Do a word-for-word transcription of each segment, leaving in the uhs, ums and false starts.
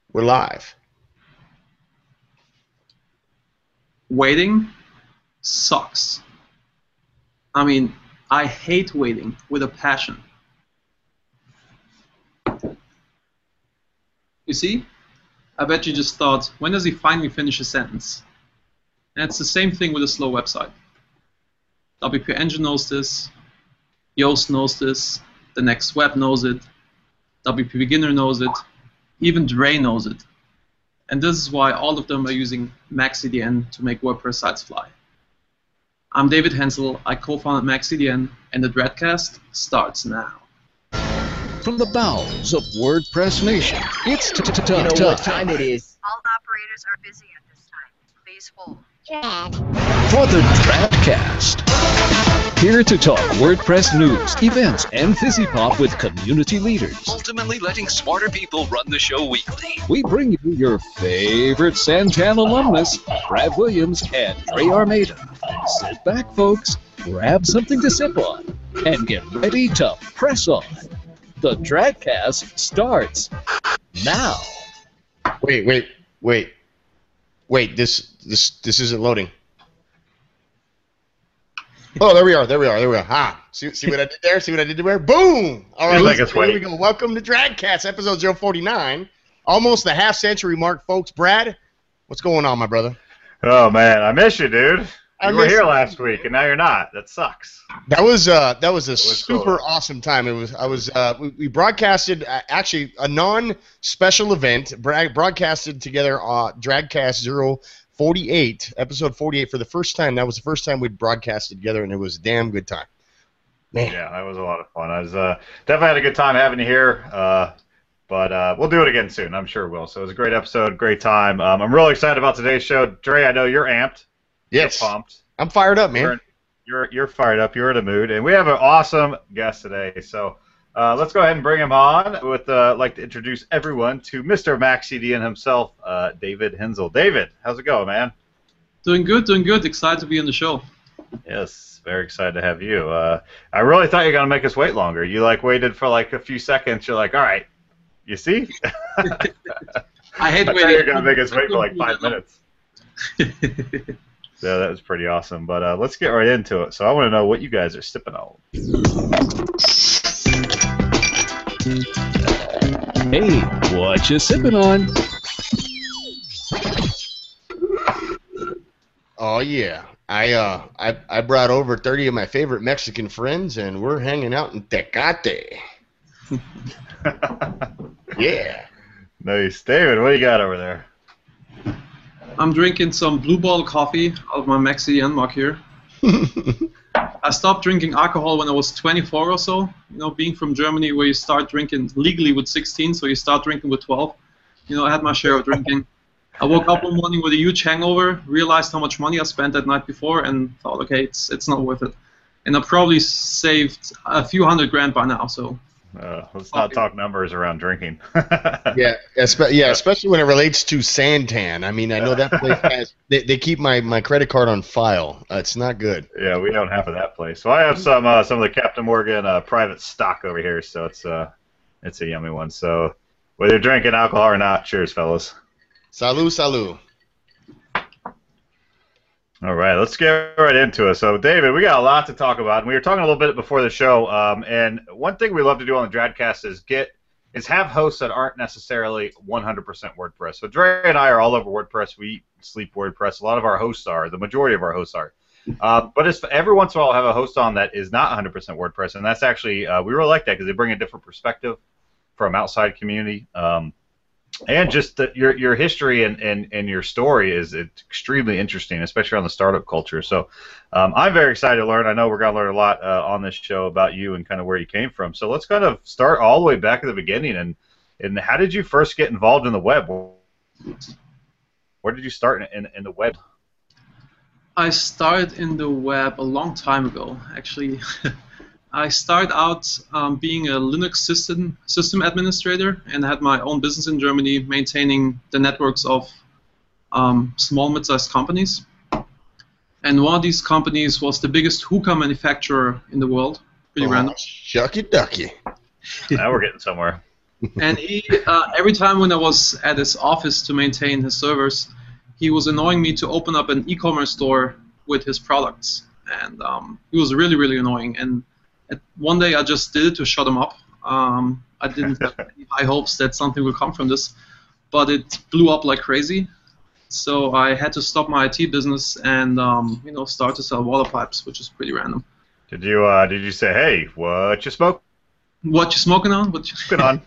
We're live. Waiting sucks. I mean, I hate waiting with a passion. You see? I bet you just thought, when does he finally finish a sentence? And it's the same thing with a slow website. W P Engine knows this, Yoast knows this, the Next Web knows it, W P Beginner knows it, even Dre knows it. And this is why all of them are using MaxCDN to make WordPress sites fly. I'm David Hensel, I co-founded MaxCDN, and the Dreadcast starts now. From the bowels of WordPress Nation, it's t t t You know what time it is. All operators are busy at this time. Please hold. for the Dreadcast. Here to talk WordPress news, events, and fizzy pop with community leaders. Ultimately letting smarter people run the show weekly. We bring you your favorite Santan alumnus, Brad Williams and Dre Armada. Sit back, folks, grab something to sip on, and get ready to press on. The Dreadcast starts now. Wait, wait, wait, wait. This, this, this isn't loading. Oh, there we are. There we are. There we are. Ha! See, see what I did there? See what I did there? Boom! All right, let's, here we go. Welcome to Dreadcast, episode zero forty-nine. Almost the half century mark, folks. Brad, what's going on, my brother? Oh man, I miss you, dude. I You were miss here you. last week, and now you're not. That sucks. That was uh, that was a was super cool. awesome time. It was. I was. Uh, we, we broadcasted uh, actually a non-special event. Bra- broadcasted together. Uh, Dragcast zero forty-eight, episode forty-eight for the first time. That was the first time we'd broadcasted together, and it was a damn good time. Man. Yeah, that was a lot of fun. I was uh, definitely had a good time having you here. Uh, but uh, we'll do it again soon. I'm sure we'll. So it was a great episode, great time. Um, I'm really excited about today's show. Dre, I know you're amped. Yes. You're pumped. I'm fired up, man. You're, you're you're fired up. You're in a mood, and we have an awesome guest today. So uh, let's go ahead and bring him on. With uh, like to introduce everyone to Mister MaxCDN himself, uh, David Hensel. David, how's it going, man? Doing good, doing good. Excited to be on the show. Yes, very excited to have you. Uh, I really thought you were gonna make us wait longer. You like waited for like a few seconds. You're like, all right, you see? I hate I thought waiting. you were gonna make us wait for like five minutes. Yeah, that was pretty awesome. But uh, let's get right into it. So I want to know what you guys are sipping on. Hey, what you sipping on? Oh yeah, I uh, I I brought over thirty of my favorite Mexican friends, and we're hanging out in Tecate. Yeah. Nice. David, what do you got over there? I'm drinking some Blue Bottle coffee out of my MaxCDN mug here. I stopped drinking alcohol when I was twenty-four or so. You know, being from Germany, where you start drinking legally with sixteen, so you start drinking with twelve. You know, I had my share of drinking. I woke up one morning with a huge hangover, realized how much money I spent that night before, and thought, okay, it's it's not worth it. And I probably saved a few hundred grand by now. So Uh, let's not talk numbers around drinking. Yeah, espe- yeah, especially when it relates to Santan. I mean, I know that place has, they, they keep my, my credit card on file. Uh, it's not good. Yeah, we don't have that place. So I have some uh, some of the Captain Morgan uh, private stock over here. So it's uh it's a yummy one. So whether you're drinking alcohol or not, cheers, fellas. Salud, salud. All right, let's get right into it. So, David, we got a lot to talk about, and we were talking a little bit before the show. Um, and one thing we love to do on the Dreadcast is get is have hosts that aren't necessarily one hundred percent WordPress. So, Dre and I are all over WordPress. We eat, sleep WordPress. A lot of our hosts are. The majority of our hosts are. Uh, but it's, every once in a while, I'll have a host on that is not one hundred percent WordPress, and that's actually uh, we really like that because they bring a different perspective from outside community. Um, And just the, your your history and, and, and your story is extremely interesting, especially on the startup culture. So um, I'm very excited to learn. I know we're going to learn a lot uh, on this show about you and kind of where you came from. So let's kind of start all the way back at the beginning. And, and how did you first get involved in the web? Where did you start in, in, in the web? I started in the web a long time ago, actually. I started out um, being a Linux system system administrator and had my own business in Germany, maintaining the networks of um, small, mid-sized companies. And one of these companies was the biggest hookah manufacturer in the world. Pretty Oh, random. Shucky ducky. Now we're getting somewhere. And he, uh, every time when I was at his office to maintain his servers, he was annoying me to open up an e-commerce store with his products. And um, he was really, really annoying. And at, one day I just did it to shut him up. Um, I didn't have any high hopes that something would come from this, but it blew up like crazy. So I had to stop my I T business and um, you know start to sell water pipes, which is pretty random. Did you uh, did you say, hey, what you smoke? What you smoking on? What you Smoking on?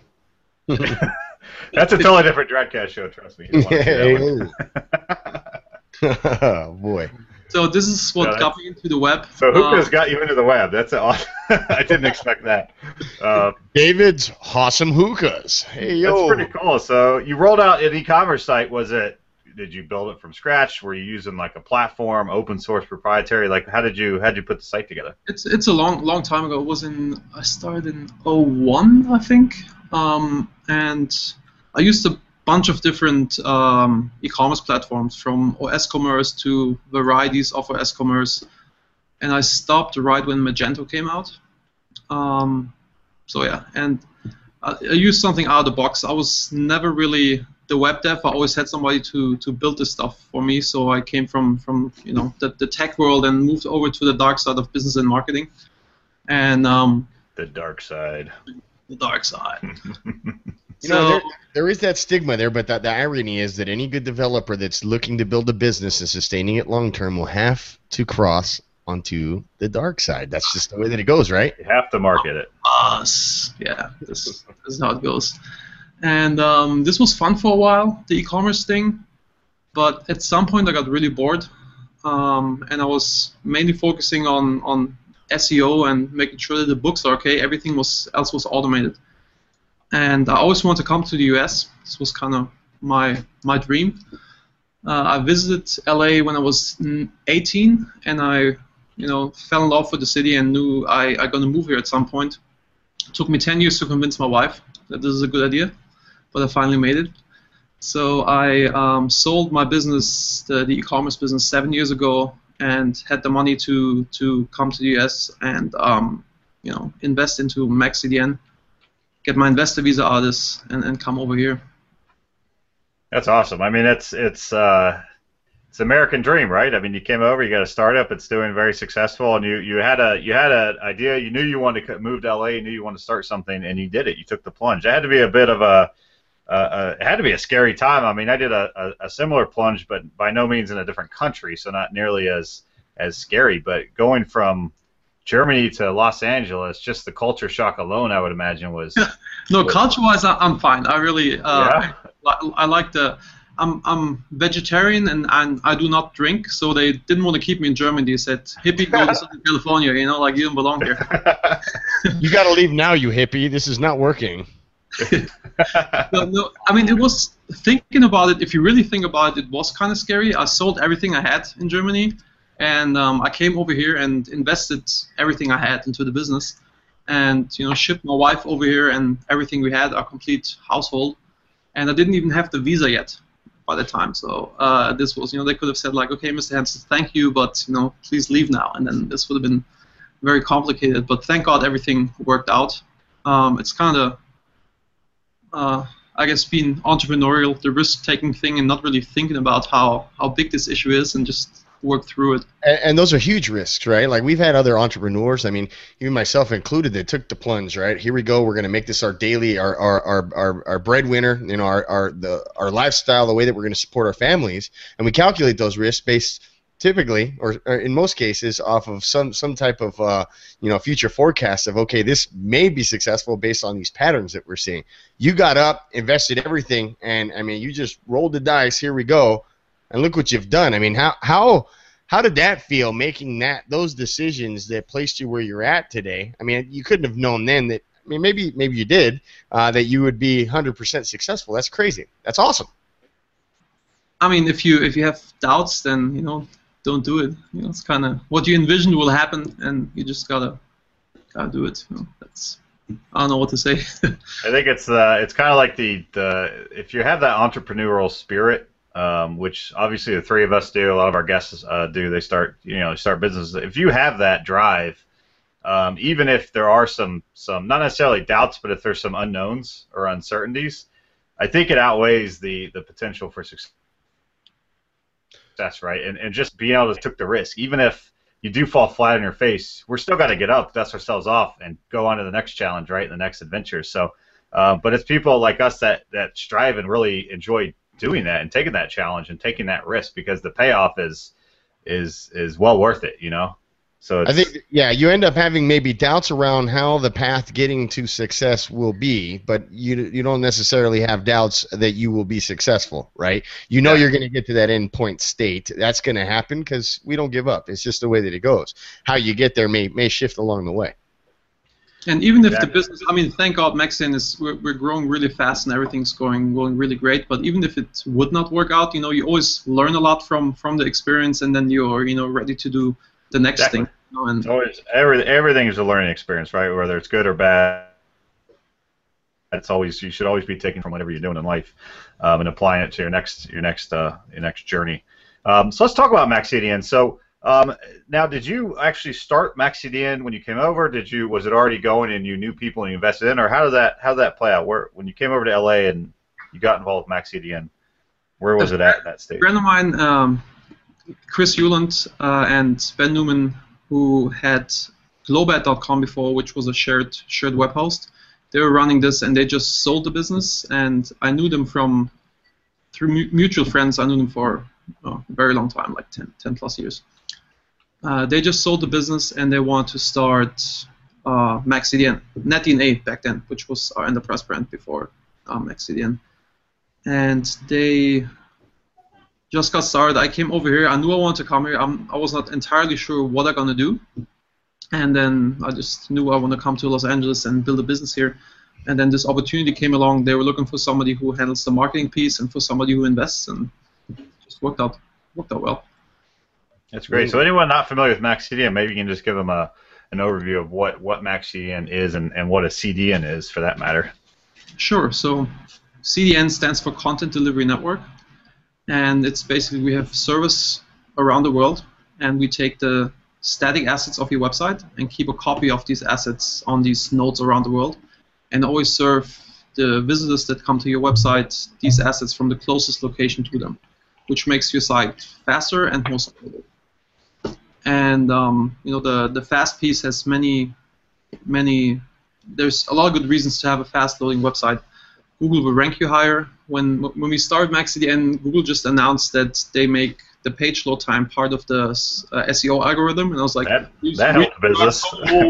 That's a totally different Dreadcast show, trust me. You don't want to see that one. Oh boy. So this is what Yeah, got me into the web. So Hookah's Uh, got you into the web. That's awesome. I didn't expect that. Uh, David's awesome hookahs. Hey yo. That's pretty cool. So you rolled out an e-commerce site. Was it? Did you build it from scratch? Were you using like a platform, open source, proprietary? Like how did you how did you put the site together? It's it's a long long time ago. It was in I started in oh one I think, um, and I used a bunch of different um, e-commerce platforms from O S Commerce to varieties of O S Commerce, and I stopped right when Magento came out. Um, so yeah, and I, I used something out of the box. I was never really the web dev. I always had somebody to to build this stuff for me. So I came from from you know the, the tech world and moved over to the dark side of business and marketing, and um, The dark side. the dark side. You know, there, there is that stigma there, but the, the irony is that any good developer that's looking to build a business and sustaining it long term will have to cross onto the dark side. That's just the way that it goes, right? You have to market it. Us, yeah, this, this is how it goes. And um, this was fun for a while, the e-commerce thing, but at some point I got really bored, um, and I was mainly focusing on on S E O and making sure that the books are okay. Everything was else was automated. And I always wanted to come to the U S. This was kind of my my dream. Uh, I visited L A when I was eighteen, and I, you know, fell in love with the city and knew I I gonna move here at some point. It took me ten years to convince my wife that this is a good idea, but I finally made it. So I um, sold my business, the, the e-commerce business, seven years ago, and had the money to to come to the U S and um, you know invest into MaxCDN. Get my investor visa out of this and, and come over here. That's awesome. I mean, it's it's uh, it's American dream, right? I mean, you came over, you got a startup, it's doing very successful, and you, you had a you had an idea, you knew you wanted to move to L A, you knew you wanted to start something, and you did it. You took the plunge. It had to be a bit of a uh, uh, it had to be a scary time. I mean, I did a, a, a similar plunge, but by no means in a different country, so not nearly as as scary. But going from Germany to Los Angeles, just the culture shock alone, I would imagine, was. No, culture-wise, I- I'm fine. I really, uh, Yeah. I, I like the. I'm I'm vegetarian and, and I do not drink, so they didn't want to keep me in Germany. They said, "Hippie, go to Southern California." You know, like you don't belong here. You got to leave now, you hippie. This is not working. no, no, I mean, it was thinking about it. If you really think about it, it was kind of scary. I sold everything I had in Germany, and um, I came over here and invested everything I had into the business, and you know, shipped my wife over here and everything we had, our complete household, and I didn't even have the visa yet by the time. So uh, this was, you know, they could have said like, okay, Mister Hansen, thank you, but you know, please leave now, and then this would have been very complicated. But thank God everything worked out. Um, it's kind of Uh, I guess being entrepreneurial, the risk-taking thing, and not really thinking about how, how big this issue is, and just work through it. And, and those are huge risks, right? Like we've had other entrepreneurs, I mean, even myself included, that took the plunge, right? Here we go, we're going to make this our daily, our our, our, our, our breadwinner, you know, our our the our lifestyle, the way that we're going to support our families, and we calculate those risks based typically, or, or in most cases, off of some some type of uh, you know future forecast of, okay, this may be successful based on these patterns that we're seeing. You got up, invested everything, and I mean, you just rolled the dice. Here we go, and look what you've done. I mean, how how how did that feel, making that those decisions that placed you where you're at today? I mean, you couldn't have known then that. I mean, maybe maybe you did uh, that you would be one hundred percent successful. That's crazy. That's awesome. I mean, if you if you have doubts, then you know, don't do it. You know, it's kind of what you envision will happen, and you just gotta gotta do it. You know, that's I don't know what to say. I think it's uh, it's kind of like the, the if you have that entrepreneurial spirit, um, which obviously the three of us do, a lot of our guests uh, do. They start you know start businesses. If you have that drive um, even if there are some some not necessarily doubts, but if there's some unknowns or uncertainties, I think it outweighs the the potential for success. Right, and and just being able to take the risk, even if you do fall flat on your face, we're still got to get up, dust ourselves off, and go on to the next challenge, right, the next adventure. So, uh, but it's people like us that that strive and really enjoy doing that and taking that challenge and taking that risk, because the payoff is is is well worth it, you know. So it's, I think, yeah, you end up having maybe doubts around how the path getting to success will be, but you you don't necessarily have doubts that you will be successful, right? You know, yeah, you're going to get to that end point state. That's going to happen because we don't give up. It's just the way that it goes. How you get there may may shift along the way. And even if the business, I mean, thank God, Maxidian is we're, we're growing really fast and everything's going going really great. But even if it would not work out, you know, you always learn a lot from from the experience, and then you're you know ready to do the next exactly. thing. You know, and it's always every, everything is a learning experience, right? Whether it's good or bad, it's always you should always be taking from whatever you're doing in life, um, and applying it to your next your next uh, your next journey. Um, so let's talk about Maxidian. So um, now, did you actually start Maxidian when you came over? Did you was it already going and you knew people and you invested in, or how did that how did that play out? Where when you came over to L A and you got involved with Maxidian, where was it at at that stage? A friend of mine, um, Chris Euland uh, and Ben Newman, who had Globat dot com before, which was a shared shared web host. They were running this, and they just sold the business. And I knew them from through mu mutual friends. I knew them for oh, a very long time, like ten, ten plus years. Uh, they just sold the business, and they wanted to start uh, Maxidian, NetDNA back then, which was our enterprise brand before uh, Maxidian. And they just got started. I came over here. I knew I wanted to come here. I'm, I was not entirely sure what I'm gonna do, and then I just knew I want to come to Los Angeles and build a business here. And then this opportunity came along. They were looking for somebody who handles the marketing piece and for somebody who invests, and it just worked out worked out well. That's great. So anyone not familiar with Maxidian, maybe you can just give them a an overview of what what Maxidian is and and what a C D N is, for that matter. Sure. So C D N stands for Content Delivery Network. And it's basically we have service around the world, and we take the static assets of your website and keep a copy of these assets on these nodes around the world, and always serve the visitors that come to your website these assets from the closest location to them, which makes your site faster and more scalable. And um, you know the the fast piece has many many. There's a lot of good reasons to have a fast loading website. Google will rank you higher. When when we started Maxidian, Google just announced that they make the page load time part of the uh, S E O algorithm, and I was like, that, that helped business.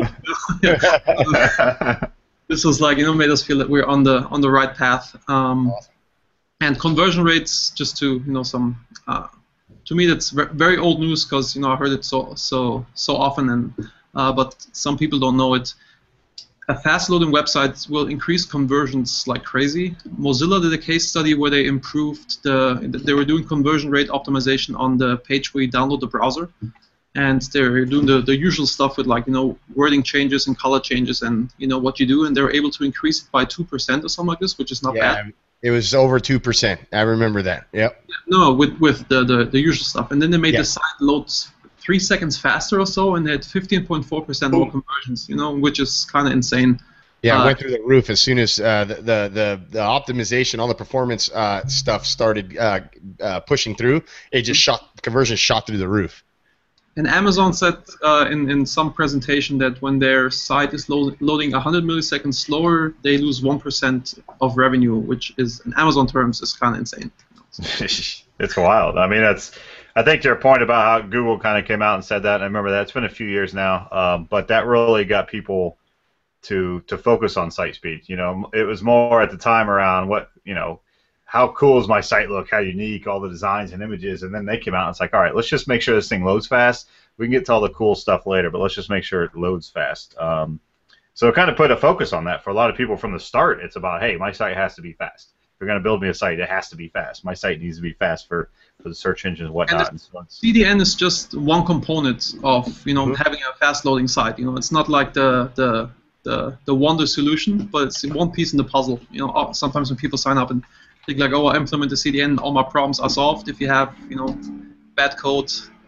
This was like, you know, made us feel that we're on the on the right path. Um, and conversion rates, just to you know, some uh, to me that's very old news, because you know I heard it so so so often, and uh, but some people don't know it. A fast-loading website will increase conversions like crazy. Mozilla did a case study where they improved the. They were doing conversion rate optimization on the page where you download the browser, and they're doing the, the usual stuff with like you know wording changes and color changes and you know what you do, and they were able to increase it by two percent or something like this, which is not yeah, bad. It was over two percent. I remember that. Yep. No, with with the the, the usual stuff, and then they made yeah. the site loads three seconds faster or so, and they had fifteen point four percent more conversions, you know, which is kind of insane. Yeah, it uh, went through the roof as soon as uh, the, the the the optimization, all the performance uh, stuff started uh, uh, pushing through. It just shot conversion shot through the roof. And Amazon said uh, in in some presentation that when their site is lo loading one hundred milliseconds slower, they lose one percent of revenue, which is in Amazon terms is kind of insane. It's wild. I mean, that's. I think to your point about how Google kind of came out and said that, and I remember that it's been a few years now, um, but that really got people to to focus on site speed. You know, it was more at the time around what you know, how cool does my site look, how unique, all the designs and images, and then they came out and it's like, all right, let's just make sure this thing loads fast. We can get to all the cool stuff later, but let's just make sure it loads fast. Um, so it kind of put a focus on that for a lot of people from the start. It's about, hey, my site has to be fast. If you're going to build me a site, it has to be fast. My site needs to be fast for, for the search engines and whatnot. And the C D N is just one component of you know mm-hmm. having a fast loading site. You know, it's not like the the the the wonder solution, but it's one piece in the puzzle. You know, sometimes when people sign up and think like, oh, I implement the C D N, all my problems are solved. If you have you know bad code,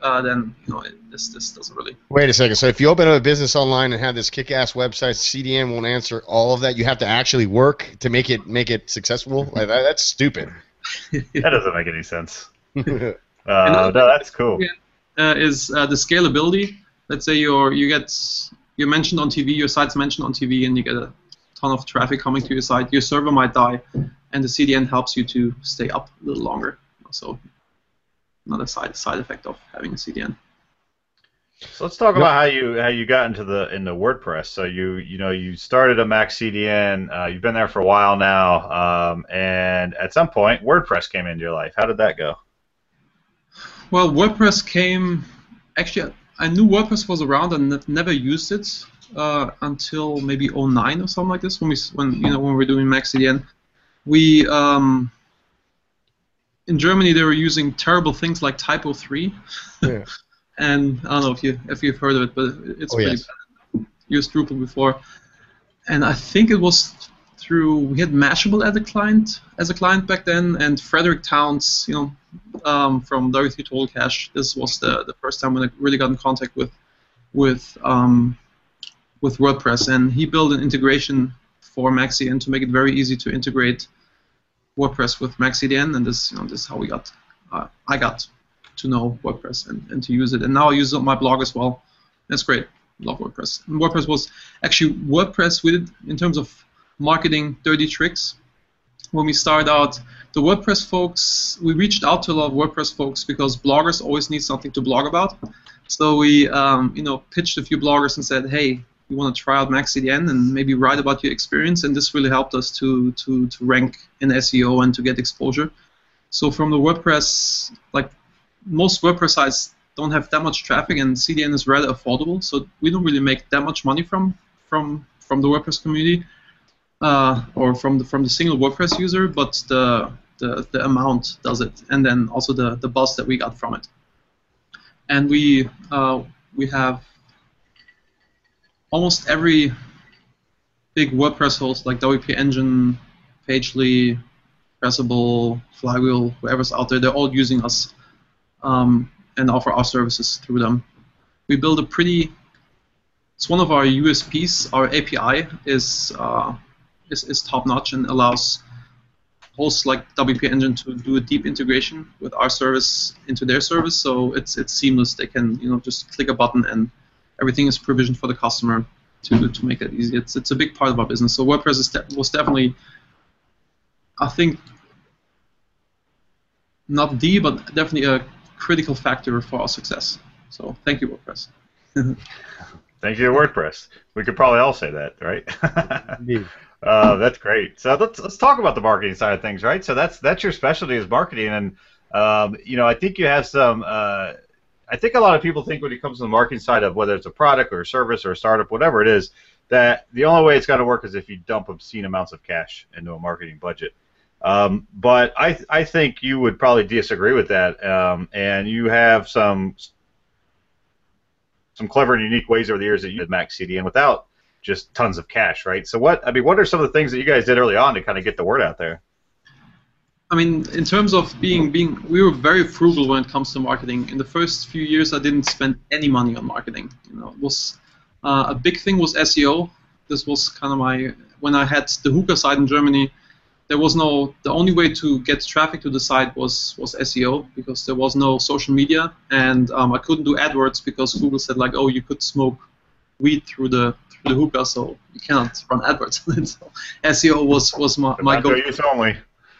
uh, then you know it, this this doesn't really. Wait a second. So if you open up a business online and have this kick-ass website, C D N won't answer all of that. You have to actually work to make it make it successful. Like that, that's stupid. That doesn't make any sense. uh, no, that's cool. Uh, is uh, the scalability? Let's say you're you get you're mentioned on T V, your site's mentioned on T V, and you get a ton of traffic coming to your site. Your server might die, and the C D N helps you to stay up a little longer. So another side side effect of having a C D N. So let's talk about how you how you got into the into WordPress. So you you know you started a Mac C D N. Uh, you've been there for a while now, um, and at some point WordPress came into your life. How did that go? Well, WordPress came. Actually, I knew WordPress was around and never used it uh, until maybe oh nine or something like this. When we when you know when we were doing Mac C D N, we um, in Germany they were using terrible things like Typo three. Yeah. And I don't know if you if you've heard of it, but it's oh, pretty yes. bad. Used Drupal before, and I think it was through we had Mashable as a client as a client back then, and Frederick Towns, you know, um, from W three Total Cache. This was the the first time when I really got in contact with with um, with WordPress, and he built an integration for Mac C D N to make it very easy to integrate WordPress with Mac C D N, and this you know this is how we got uh, I got. to know WordPress and, and to use it. And now I use it on my blog as well. That's great. Love WordPress. And WordPress was actually WordPress we did in terms of marketing dirty tricks. When we started out, the WordPress folks, we reached out to a lot of WordPress folks because bloggers always need something to blog about. So we um, you know, pitched a few bloggers and said, hey, you want to try out Mac C D N and maybe write about your experience, and this really helped us to, to, to rank in S E O and to get exposure. So from the WordPress, like most WordPress sites don't have that much traffic, and C D N is rather affordable, so we don't really make that much money from from from the WordPress community uh, or from the from the single WordPress user, but the the the amount does it, and then also the the buzz that we got from it. And we uh, we have almost every big WordPress host like W P Engine, Pagely, Pressable, Flywheel, whoever's out there, they're all using us. Um, and offer our services through them. We build a pretty. It's one of our U S Ps. Our A P I is uh, is, is top notch and allows hosts like W P Engine to do a deep integration with our service into their service. So it's it's seamless. They can you know just click a button and everything is provisioned for the customer to to make it easy. It's it's a big part of our business. So WordPress is de was definitely, I think, not the but definitely a critical factor for our success. So thank you, WordPress. Thank you, WordPress. We could probably all say that, right? uh, that's great. So let's let's talk about the marketing side of things, right? So that's that's your specialty is marketing, and um, you know I think you have some. Uh, I think a lot of people think when it comes to the marketing side of whether it's a product or a service or a startup, whatever it is, that the only way it's going to work is if you dump obscene amounts of cash into a marketing budget. Um, but I, th I think you would probably disagree with that, um, and you have some some clever and unique ways over the years that you did Mac C D N without just tons of cash, right? So what I mean, what are some of the things that you guys did early on to kind of get the word out there? I mean, in terms of being being, we were very frugal when it comes to marketing. In the first few years, I didn't spend any money on marketing. You know, it was uh, a big thing was S E O. This was kind of my when I had the Hookah site in Germany. There was no, the only way to get traffic to the site was was S E O because there was no social media, and um, I couldn't do AdWords because Google said like, oh, you could smoke weed through the through the hookah, so you cannot run AdWords. So S E O was was my my goal. Use only.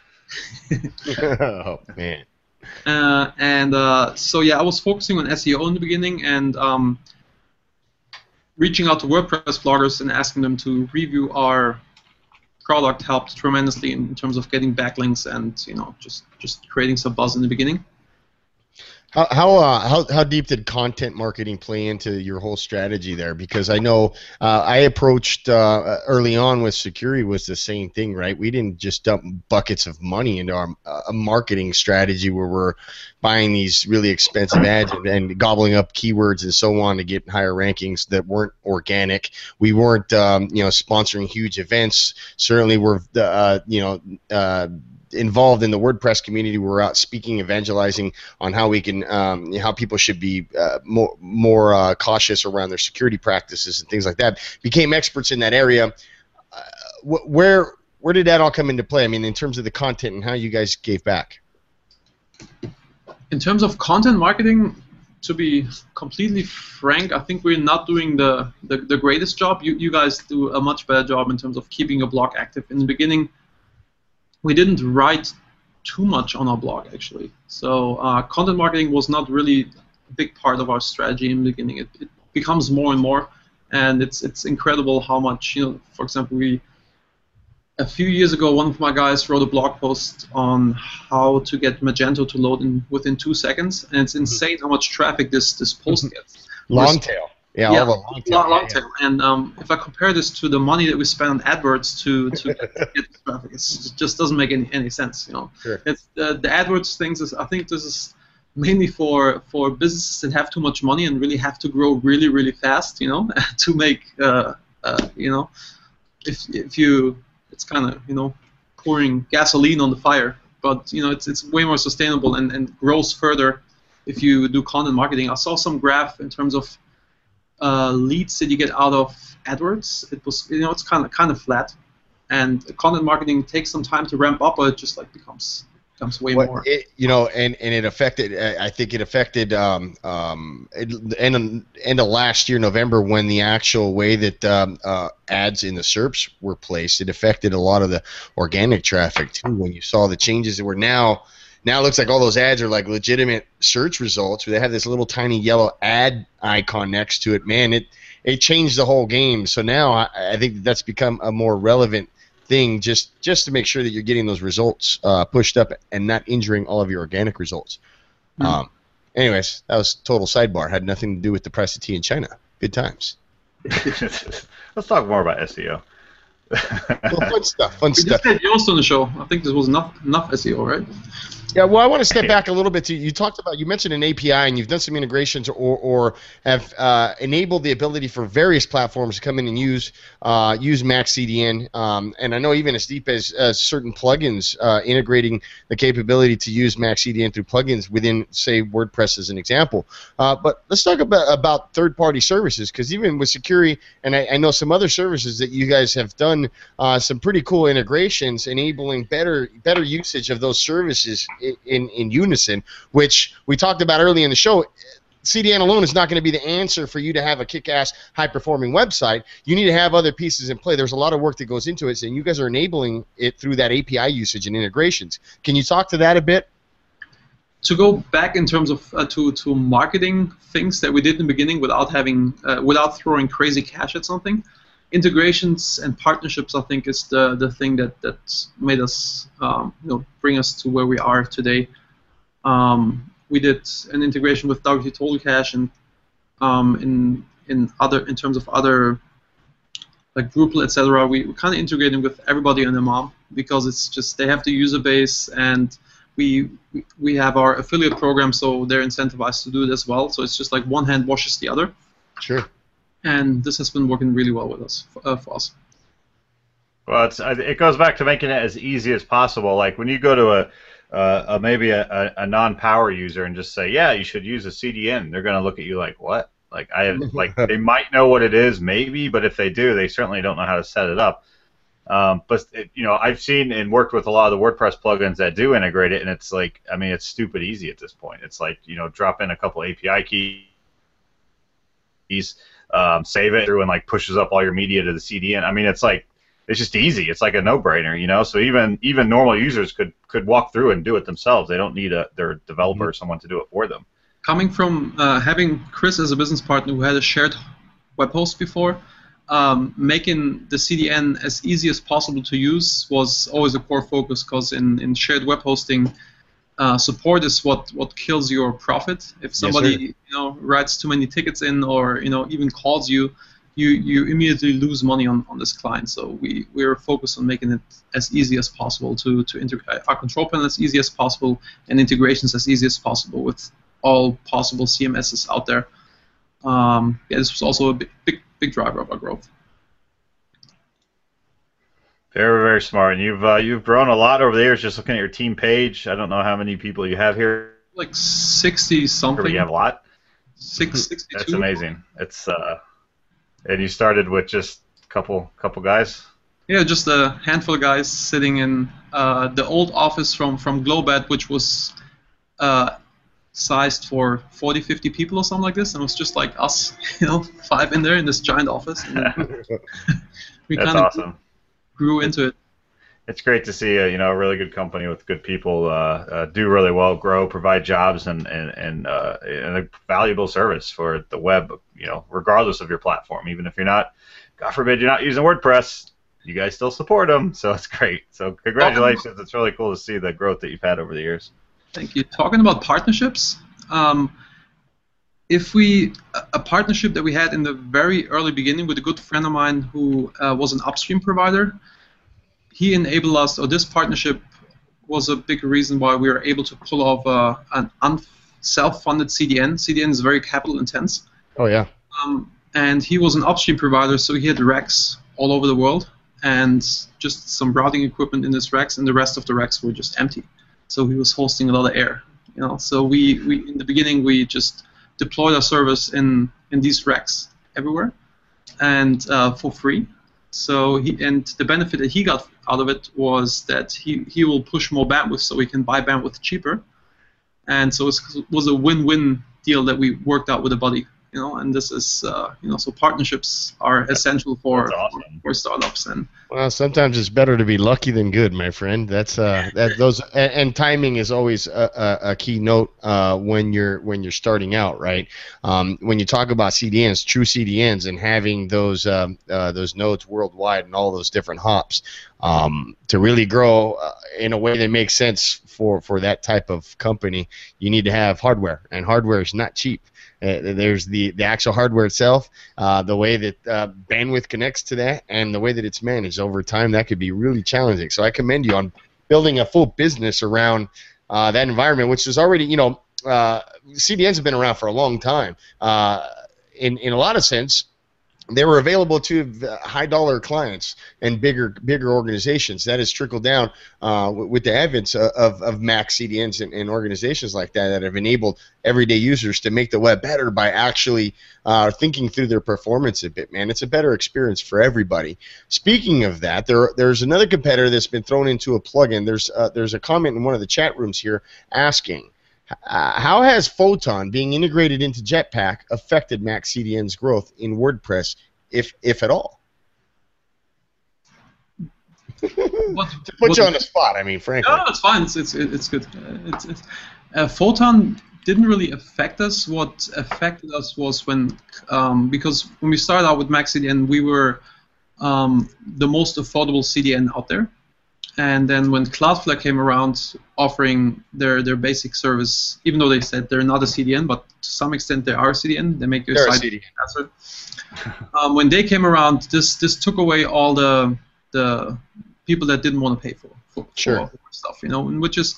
Oh man. Uh, and uh, so yeah, I was focusing on S E O in the beginning and um, reaching out to WordPress bloggers and asking them to review our product helped tremendously in terms of getting backlinks and you know just just creating some buzz in the beginning. How how uh, how how deep did content marketing play into your whole strategy there? Because I know uh, I approached uh, early on with Sucuri was the same thing, right? We didn't just dump buckets of money into our uh, a marketing strategy where we're buying these really expensive ads and, and gobbling up keywords and so on to get higher rankings that weren't organic. We weren't um, you know sponsoring huge events. Certainly, we're uh, you know. Uh, involved in the WordPress community. We're out speaking, evangelizing on how we can, um, how people should be uh, more more uh, cautious around their security practices and things like that. Became experts in that area. Uh, wh- where where did that all come into play? I mean, in terms of the content and how you guys gave back. In terms of content marketing, to be completely frank, I think we're not doing the, the, the greatest job. You, you guys do a much better job in terms of keeping your blog active. In the beginning, we didn't write too much on our blog, actually. So uh, content marketing was not really a big part of our strategy in the beginning. It, it becomes more and more, and it's it's incredible how much, you know, for example, we a few years ago, one of my guys wrote a blog post on how to get Magento to load in within two seconds, and it's insane how much traffic this this post gets. Long tail. Yeah, yeah, all the long tail. Long, long yeah, tail. And um, if I compare this to the money that we spend on AdWords to, to get, to get this traffic, it's, it just doesn't make any, any sense. You know, Sure. it's, uh, the AdWords things is, I think this is mainly for for businesses that have too much money and really have to grow really really fast. You know, to make uh, uh, you know, if if you it's kind of, you know, pouring gasoline on the fire, but you know, it's it's way more sustainable and, and grows further if you do content marketing. I saw some graph in terms of uh, leads that you get out of AdWords. It was, you know, it's kind of kind of flat, and content marketing takes some time to ramp up, but it just like becomes becomes way Well, more. it, you know, and, and it affected. I think it affected um, um, it, the end of, end of last year, November, when the actual way that um, uh, ads in the S E R Ps were placed, it affected a lot of the organic traffic too. When you saw the changes that were now, now it looks like all those ads are like legitimate search results where they have this little tiny yellow ad icon next to it. Man, it it changed the whole game. So now I, I think that's become a more relevant thing, just just to make sure that you're getting those results uh, pushed up and not injuring all of your organic results. Mm-hmm. Um, anyways, that was total sidebar. Had nothing to do with the price of tea in China. Good times. Let's talk more about S E O. Well, fun stuff. Fun We stuff. just had Yoast on the show. I think this was enough enough S E O, right? Yeah, well, I want to step back a little bit. To you talked about, you mentioned an A P I, and you've done some integrations, or, or have uh, enabled the ability for various platforms to come in and use uh, use Max C D N. Um, and I know even as deep as uh, certain plugins uh, integrating the capability to use Max C D N through plugins within, say, WordPress as an example. Uh, but let's talk about about third-party services, because even with Sucuri, and I, I know some other services that you guys have done uh, some pretty cool integrations, enabling better better usage of those services in, in unison, which we talked about early in the show. C D N alone is not going to be the answer for you to have a kick-ass, high-performing website. You need to have other pieces in play. There's a lot of work that goes into it, and you guys are enabling it through that A P I usage and integrations. Can you talk to that a bit? To go back in terms of uh, to to marketing things that we did in the beginning without having uh, without throwing crazy cash at something, integrations and partnerships, I think, is the the thing that that made us um, you know, bring us to where we are today. Um, we did an integration with W T Total Cache, and um, in in other in terms of other like Drupal, et cetera. We, we kind of integrated with everybody in the M O M because it's just they have the user base, and we we, we have our affiliate program, so they're incentivized to do it as well. So it's just like one hand washes the other. Sure. And this has been working really well with us, uh, for us. Well, it's, it goes back to making it as easy as possible. Like when you go to a, uh, a maybe a, a non-power user and just say, yeah, you should use a C D N, they're going to look at you like, what? Like I have, like they might know what it is, maybe, but if they do, they certainly don't know how to set it up. Um, but it, you know, I've seen and worked with a lot of the WordPress plugins that do integrate it, and it's like, I mean, it's stupid easy at this point. It's like, you know, drop in a couple A P I keys. Um, save it through and like pushes up all your media to the C D N. I mean, it's like it's just easy. It's like a no-brainer, you know. So even even normal users could could walk through and do it themselves. They don't need a their developer or someone to do it for them. Coming from uh, having Chris as a business partner who had a shared web host before, um, making the C D N as easy as possible to use was always a core focus, because in in shared web hosting, Uh, support is what, what kills your profit. If somebody Yes, you know writes too many tickets in, or you know even calls you, you you immediately lose money on, on this client. So we we're focused on making it as easy as possible to to integrate our control panel as easy as possible, and integrations as easy as possible with all possible C M Ss out there. Um, yeah, this was also a big big big driver of our growth. Very, very smart. And you've uh, you've grown a lot over the years. Just looking at your team page, I don't know how many people you have here. Like sixty something. You have a lot. Six sixty-two. That's amazing. It's uh, and you started with just a couple couple guys. Yeah, just a handful of guys sitting in uh, the old office from from Globet, which was uh, sized for forty, fifty people or something like this, and it was just like us, you know, five in there in this giant office. And we That's kind of awesome. grew into it. It's great to see a, you know, a really good company with good people uh, uh, do really well, grow, provide jobs, and and and, uh, and a valuable service for the web. You know, regardless of your platform, even if you're not, God forbid, you're not using WordPress, you guys still support them. So it's great. So congratulations. It's really cool to see the growth that you've had over the years. Thank you. Talking about partnerships, um, if we a partnership that we had in the very early beginning with a good friend of mine who uh, was an upstream provider. He enabled us, or this partnership was a big reason why we were able to pull off uh, an un self-funded C D N. C D N is very capital intense. Oh, yeah. Um, and he was an upstream provider, so he had racks all over the world and just some routing equipment in his racks, and the rest of the racks were just empty. So he was hosting a lot of air. You know, so we, we in the beginning we just deployed our service in in these racks everywhere, and uh, for free. So he and the benefit that he got out of it was that he, he will push more bandwidth so we can buy bandwidth cheaper, and so it was a win-win deal that we worked out with a buddy, you know. And this is uh, you know, so partnerships are essential for, awesome. for for startups. And well, sometimes it's better to be lucky than good, my friend. That's uh that those and, and timing is always a, a, a key note uh, when you're when you're starting out, right? Um, when you talk about C D Ns, true C D Ns, and having those um, uh, those nodes worldwide and all those different hops, um, to really grow uh, in a way that makes sense for for that type of company, you need to have hardware, and hardware is not cheap. Uh, there's the, the actual hardware itself, uh, the way that uh, bandwidth connects to that, and the way that it's managed over time. That could be really challenging. So I commend you on building a full business around uh, that environment, which is already, you know, uh, C D Ns have been around for a long time. Uh, in in a lot of sense, they were available to high-dollar clients and bigger bigger organizations. That has trickled down uh, with the advent of, of Mac C D Ns and, and organizations like that that have enabled everyday users to make the web better by actually uh, thinking through their performance a bit, man. It's a better experience for everybody. Speaking of that, there there's another competitor that's been thrown into a plugin. There's uh, there's a comment in one of the chat rooms here asking, Uh, how has Photon being integrated into Jetpack affected Mac C D N's growth in WordPress, if if at all? what, To put what, you on the spot, I mean, frankly. No, it's fine. It's it's it's good. Uh, It's, it's, uh, Photon didn't really affect us. What affected us was when um, because when we started out with Mac C D N, we were um, the most affordable C D N out there. And then when Cloudflare came around offering their, their basic service, even though they said they're not a C D N, but to some extent they are a C D N, they make your They're a site C D N. faster. Um, when they came around, this this took away all the the people that didn't want to pay for, for, Sure. for stuff, you know, and which is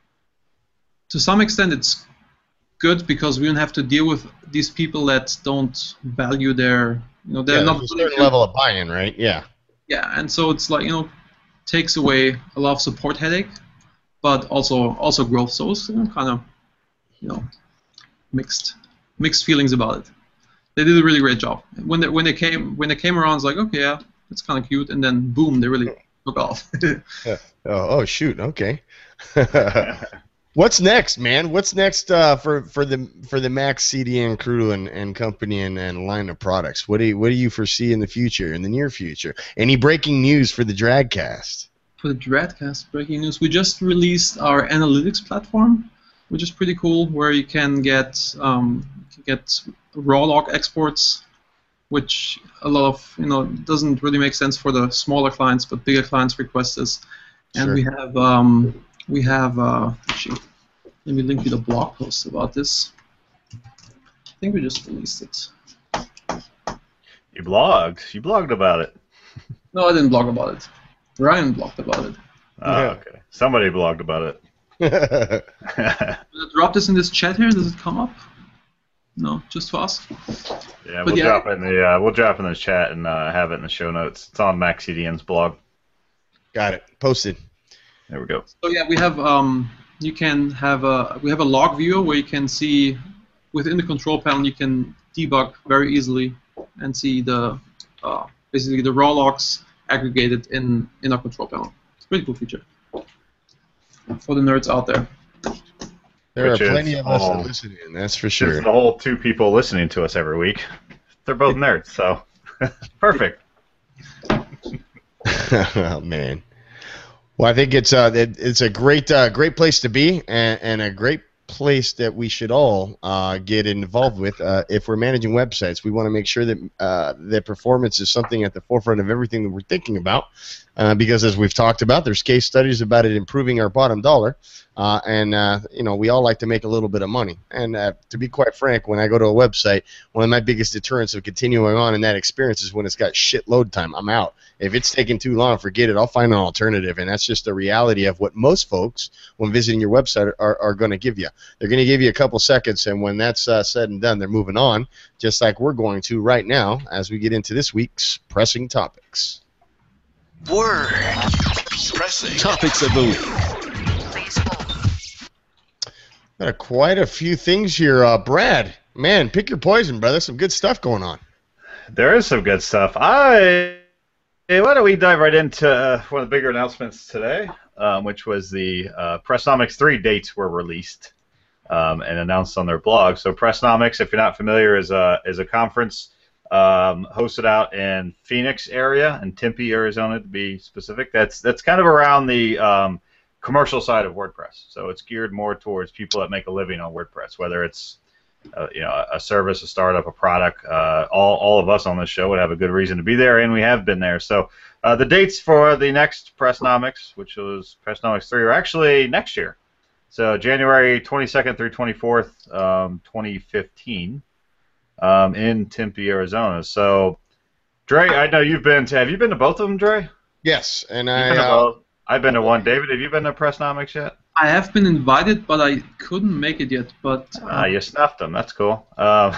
to some extent it's good because we don't have to deal with these people that don't value their, you know, they're Yeah, not there's a certain level of buy-in, right? Yeah. yeah, and so it's like, you know, takes away a lot of support headache, but also also growth. So it's, you know, kind of, you know, mixed mixed feelings about it. They did a really great job. When they when they came when they came around, it's like, okay, yeah, it's kind of cute, and then boom, they really took off. oh, oh shoot. Okay. What's next, man? What's next uh, for for the for the Mac C D N crew and, and company and, and line of products? What do you, what do you foresee in the future, in the near future? Any breaking news for the Dragcast? For the Dragcast, breaking news: we just released our analytics platform, which is pretty cool, where you can get um, get raw log exports, which a lot of, you know, doesn't really make sense for the smaller clients, but bigger clients request this. And Sure. we have um, we have uh, actually, let me link you the blog post about this. I think we just released it. You blogged. You blogged about it. No, I didn't blog about it. Ryan blogged about it. Oh, Yeah. okay. Somebody blogged about it. Did I drop this in this chat here? Does it come up? No, just for us. Yeah, But we'll yeah. drop it in the uh, we'll drop it in the chat and uh, have it in the show notes. It's on Mac C D N's blog. Got it. Posted. There we go. So yeah, we have um, you can have a we have a log viewer where you can see within the control panel you can debug very easily and see the uh, basically the raw logs aggregated in in our control panel. It's a pretty cool feature for the nerds out there. There Which are plenty is of us all- that listen in, that's for There's sure. the whole two people listening to us every week. They're both nerds, so perfect. Oh man. Well, I think it's uh it, it's a great uh, great place to be and, and a great place that we should all uh, get involved with uh, if we're managing websites. We want to make sure that uh, that performance is something at the forefront of everything that we're thinking about, uh, because as we've talked about, there's case studies about it improving our bottom dollar, uh, and uh, you know we all like to make a little bit of money. And uh, to be quite frank, when I go to a website, one of my biggest deterrents of continuing on in that experience is when it's got shit load time. I'm out. If it's taking too long, forget it. I'll find an alternative, and that's just the reality of what most folks, when visiting your website, are, are going to give you. They're going to give you a couple seconds, and when that's uh, said and done, they're moving on, just like we're going to right now as we get into this week's pressing topics. Word. Pressing topics of the week. Please hold. Got a, quite a few things here. Uh, Brad, man, pick your poison, brother. Some good stuff going on. There is some good stuff. I hey, why don't we dive right into uh, one of the bigger announcements today, um, which was the uh, Pressnomics three dates were released um, and announced on their blog. So Pressnomics, if you're not familiar, is a is a conference um, hosted out in Phoenix area, in Tempe, Arizona, to be specific. That's that's kind of around the um, commercial side of WordPress. So it's geared more towards people that make a living on WordPress, whether it's Uh, you know, a service, a startup, a product. Uh, all, all of us on this show would have a good reason to be there, and we have been there. So uh, the dates for the next Pressnomics, which was Pressnomics three, are actually next year. So January twenty-second through twenty-fourth, um, twenty fifteen, um, in Tempe, Arizona. So, Dre, I know you've been to. Have you been to both of them, Dre? Yes, and You've I. been to Uh, both. I've been to one. David, have you been to Pressnomics yet? I have been invited, but I couldn't make it yet. But uh, Ah, you snuffed them. That's cool. Um,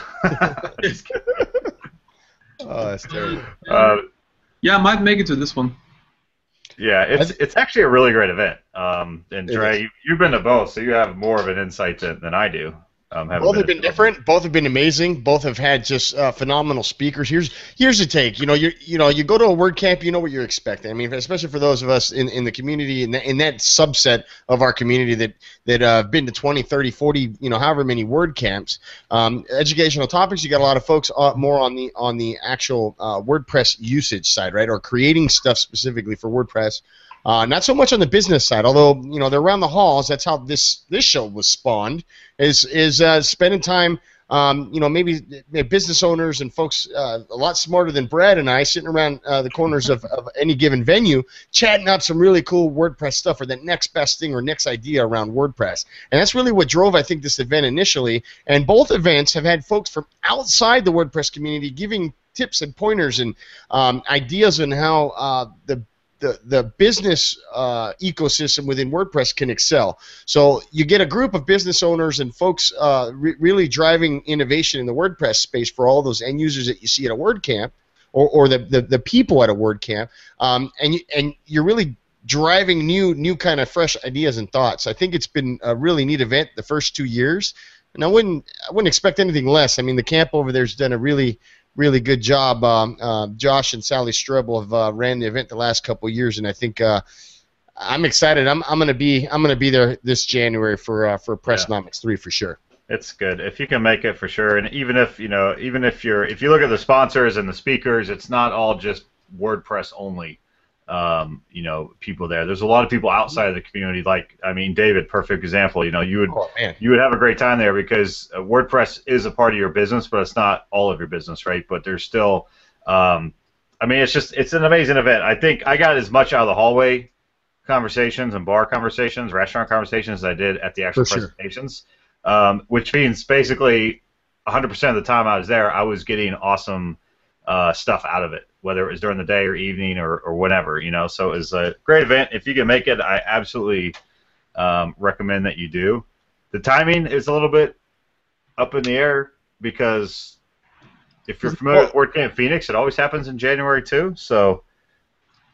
oh, that's terrible. uh, yeah, I might make it to this one. Yeah, it's it's actually a really great event. Um, and It Dre, is. you, you've been to both, so you have more of an insight than, than I do. Um, having Both have to been different. Both have been amazing. Both have had just uh, phenomenal speakers. Here's here's the take. You know, you you know, you go to a WordCamp, you know what you're expecting. I mean, especially for those of us in, in the community, in that, in that subset of our community that that uh, have been to twenty, thirty, forty, you know, however many WordCamps. Um, educational topics. You got a lot of folks uh, more on the on the actual uh, WordPress usage side, right, or creating stuff specifically for WordPress. Uh, not so much on the business side, although you know they're around the halls. That's how this this show was spawned. Is is uh, spending time, um, you know, maybe business owners and folks uh, a lot smarter than Brad and I, sitting around uh, the corners of, of any given venue, chatting up some really cool WordPress stuff or that next best thing or next idea around WordPress. And that's really what drove, I think, this event initially. And both events have had folks from outside the WordPress community giving tips and pointers and um, ideas on how uh, the The, the business uh, ecosystem within WordPress can excel. So you get a group of business owners and folks uh, re- really driving innovation in the WordPress space for all those end users that you see at a WordCamp or, or the, the, the people at a WordCamp, um, and, you, and you're really driving new new kind of fresh ideas and thoughts. I think it's been a really neat event the first two years, and I wouldn't I wouldn't expect anything less. I mean, the camp over there's done a really really good job. Um, uh, Josh and Sally Strebel have uh, ran the event the last couple of years, and I think uh, I'm excited. I'm I'm gonna be I'm gonna be there this January for uh, for Pressnomics three for sure. It's good if you can make it for sure. And even if you know, even if you're if you look at the sponsors and the speakers, it's not all just WordPress only. Um, you know, people there. There's a lot of people outside of the community. Like, I mean, David, perfect example. You know, you would Oh, man. you would have a great time there because uh, WordPress is a part of your business, but it's not all of your business, right? But there's still, um, I mean, it's just it's an amazing event. I think I got as much out of the hallway conversations and bar conversations, restaurant conversations as I did at the actual For sure. presentations, um, which means basically one hundred percent of the time I was there, I was getting awesome uh, stuff out of it, whether it was during the day or evening or, or whatever, you know. So it was a great event. If you can make it, I absolutely um, recommend that you do. The timing is a little bit up in the air because if you're familiar with WordCamp Phoenix, it always happens in January too. So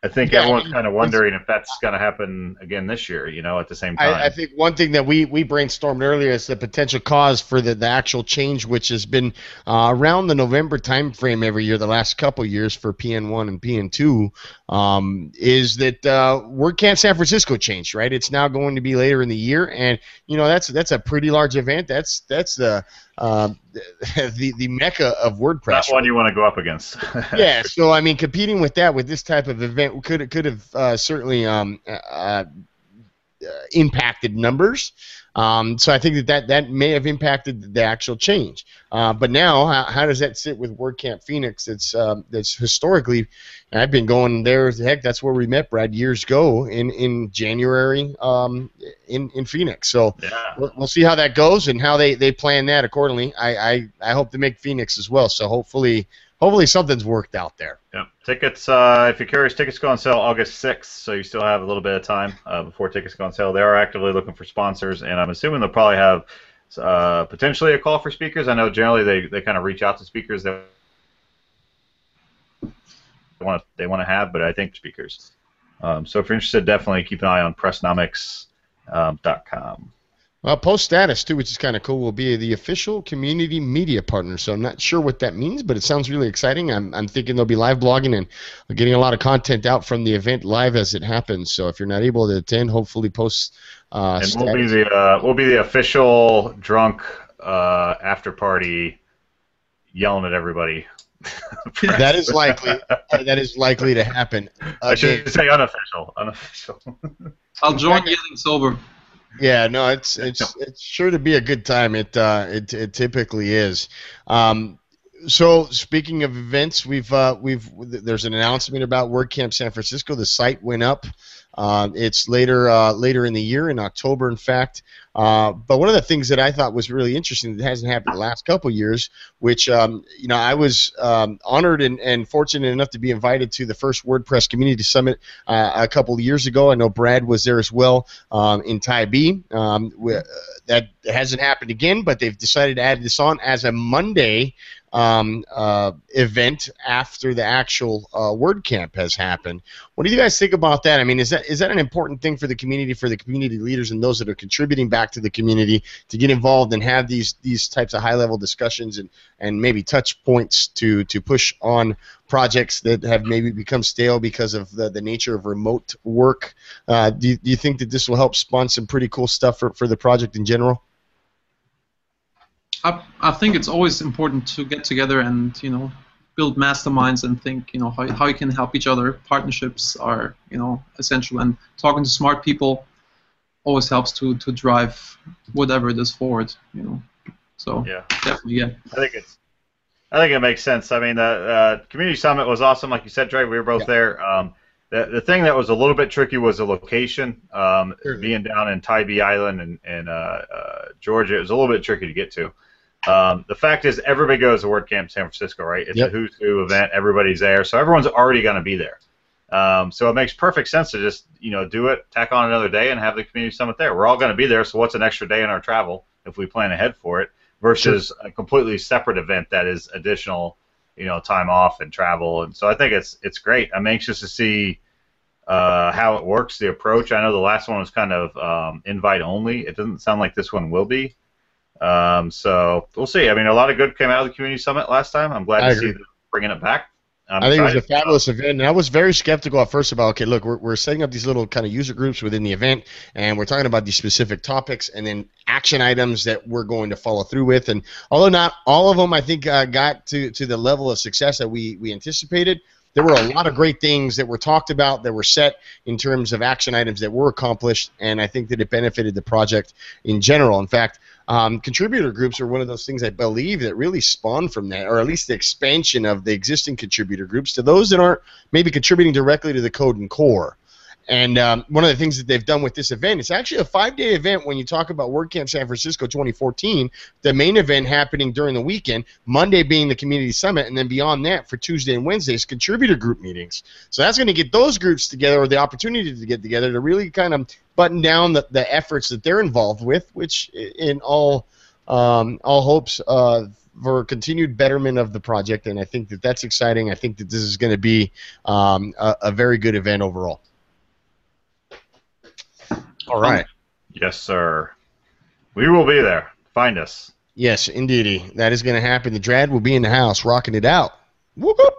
I think Yeah, everyone's I mean, kind of wondering if that's going to happen again this year, you know, at the same time. I, I think one thing that we, we brainstormed earlier is the potential cause for the, the actual change, which has been uh, around the November timeframe every year, the last couple years for P N one and P N two, um, is that uh, WordCamp San Francisco changed, right? It's now going to be later in the year, and you know that's that's a pretty large event. That's that's the uh, the the mecca of WordPress. Not one you want to go up against. Yeah, so I mean, competing with that with this type of event could could have uh, certainly um, uh, Uh, impacted numbers. Um, so I think that, that that may have impacted the actual change. Uh, but now, how, how does that sit with WordCamp Phoenix? It's um, that's historically, I've been going there. Heck, that's where we met, Brad, years ago in in January um, in in Phoenix. So Yeah. we'll, we'll see how that goes and how they, they plan that accordingly. I, I I hope to make Phoenix as well. So hopefully hopefully something's worked out there. Yeah. Tickets, uh, if you're curious, tickets go on sale August sixth, so you still have a little bit of time uh, before tickets go on sale. They are actively looking for sponsors, and I'm assuming they'll probably have uh, potentially a call for speakers. I know generally they, they kind of reach out to speakers that they want to they want to have, but I think speakers. Um, so if you're interested, definitely keep an eye on pressnomics dot com. Well, Post Status, too, which is kind of cool, will be the official community media partner. So I'm not sure what that means, but it sounds really exciting. I'm, I'm thinking they'll be live blogging and getting a lot of content out from the event live as it happens. So if you're not able to attend, hopefully Post uh, And Status. we'll be the uh, we'll be the official drunk uh, after party, yelling at everybody. That is likely. That is likely to happen. I should Again. say unofficial. Unofficial. I'll join yelling sober. Yeah, no, it's it's it's sure to be a good time. It uh, it it typically is. Um, so speaking of events, we've uh, we've there's an announcement about WordCamp San Francisco. The site went up. Uh, it's later uh, later in the year, in October, in fact. Uh, but one of the things that I thought was really interesting that hasn't happened the last couple of years, which um, you know I was um, honored and, and fortunate enough to be invited to the first WordPress Community Summit uh, a couple of years ago. I know Brad was there as well um, in Tybee. Um, we, uh, that hasn't happened again, but they've decided to add this on as a Monday um, uh, event after the actual uh, WordCamp has happened. What do you guys think about that? I mean, is that is that an important thing for the community, for the community leaders and those that are contributing back to the community to get involved and have these these types of high-level discussions and, and maybe touch points to, to push on projects that have maybe become stale because of the, the nature of remote work? Uh, do, you, do you think that this will help spawn some pretty cool stuff for, for the project in general? I, I think it's always important to get together and, you know, build masterminds and think, you know, how, how you can help each other. Partnerships are, you know, essential, and talking to smart people always helps to, to drive whatever it is forward, you know. So Yeah. definitely, yeah. I think it's. I think it makes sense. I mean, the uh, community summit was awesome, like you said, Trey. We were both Yeah. there. Um, the the thing that was a little bit tricky was the location. Um, Sure. Being down in Tybee Island and and uh, uh, Georgia, it was a little bit tricky to get to. Um, the fact is, everybody goes to WordCamp San Francisco, right? It's Yep. a who's who event. Everybody's there, so everyone's already going to be there. Um, so it makes perfect sense to just you know do it, tack on another day, and have the community summit there. We're all going to be there, so what's an extra day in our travel if we plan ahead for it? Versus a completely separate event that is additional, you know, time off and travel. And so I think it's it's great. I'm anxious to see uh, how it works, the approach. I know the last one was kind of um, invite only. It doesn't sound like this one will be. Um, so we'll see. I mean, a lot of good came out of the community summit last time. I'm glad I to agree. see them bringing it back. I'm I think it was a excited. fabulous event, and I was very skeptical at first about, okay, look, we're, we're setting up these little kind of user groups within the event, and we're talking about these specific topics and then action items that we're going to follow through with. And although not all of them, I think, uh, got to, to the level of success that we, we anticipated, there were a lot of great things that were talked about that were set in terms of action items that were accomplished, and I think that it benefited the project in general. In fact, um, contributor groups are one of those things I believe that really spawned from that, or at least the expansion of the existing contributor groups to those that aren't maybe contributing directly to the code and core. And um, one of the things that they've done with this event, it's actually a five-day event when you talk about WordCamp San Francisco twenty fourteen, the main event happening during the weekend, Monday being the Community Summit, and then beyond that for Tuesday and Wednesdays, contributor group meetings. So that's going to get those groups together, or the opportunity to get together, to really kind of button down the, the efforts that they're involved with, which in all um, all hopes uh, for continued betterment of the project, and I think that that's exciting. I think that this is going to be um, a, a very good event overall. All right. Yes, sir. We will be there. Find us. Yes, indeedy. That is going to happen. The Drad will be in the house, rocking it out. Whoop, whoop.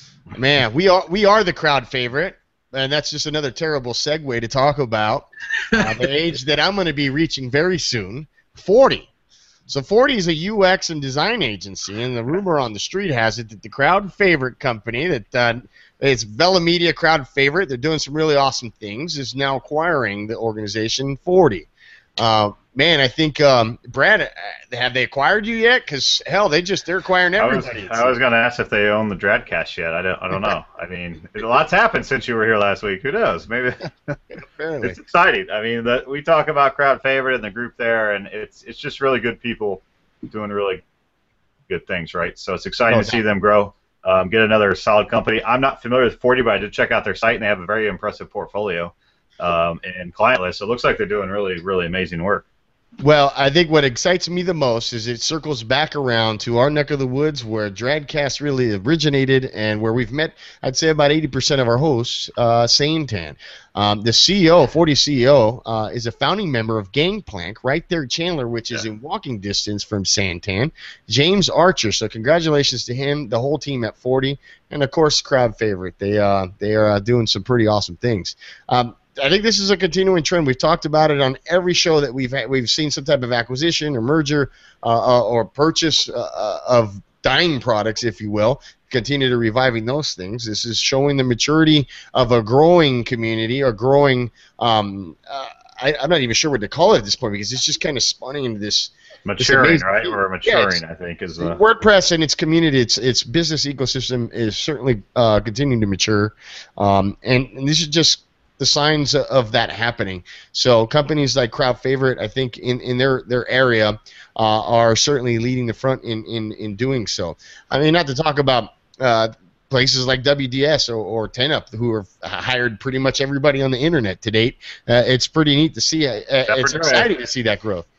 Man, we are we are the crowd favorite, and that's just another terrible segue to talk about uh, the age that I'm going to be reaching very soon, forty. So forty is a U X and design agency, and the rumor on the street has it that the crowd favorite company, that uh, it's Vela Media crowd favorite, they're doing some really awesome things, is now acquiring the organization forty. Uh, man, I think, um, Brad, have they acquired you yet? Because, hell, they just, they're acquiring everybody. I was, I was going to ask if they own the Dradcast yet. I don't, I don't know. I mean, a lot's happened since you were here last week. Who knows? Maybe. Apparently. It's exciting. I mean, the, we talk about crowd favorite and the group there, and it's it's just really good people doing really good things, right? So it's exciting Oh, to see them grow, um, get another solid company. I'm not familiar with forty, but I did check out their site, and they have a very impressive portfolio um, and client list. So it looks like they're doing really, really amazing work. Well, I think what excites me the most is it circles back around to our neck of the woods where Dradcast really originated and where we've met, I'd say, about eighty percent of our hosts, uh, Santan. Um, the C E O, forty C E O, uh, is a founding member of Gangplank, right there, Chandler, which is Yeah. in walking distance from Santan. James Archer, so congratulations to him, the whole team at forty, and, of course, crowd favorite. They, uh, they are uh, doing some pretty awesome things. Um, I think this is a continuing trend. We've talked about it on every show that we've had. We've seen some type of acquisition or merger uh, uh, or purchase uh, of dying products, if you will. Continue to reviving those things. This is showing the maturity of a growing community or growing. Um, uh, I, I'm not even sure what to call it at this point because it's just kind of spawning into this. Maturing, amazing right? thing. Or Yeah, maturing, it's- I think, is the WordPress and its community, its its business ecosystem is certainly uh, continuing to mature, um, and, and this is just the signs of that happening. So companies like Crowd Favorite, I think, in, in their their area, uh, are certainly leading the front in, in, in doing so. I mean, not to talk about uh, places like W D S or, or ten up, who have hired pretty much everybody on the internet to date. Uh, it's pretty neat to see. Uh, it's right. exciting to see that growth.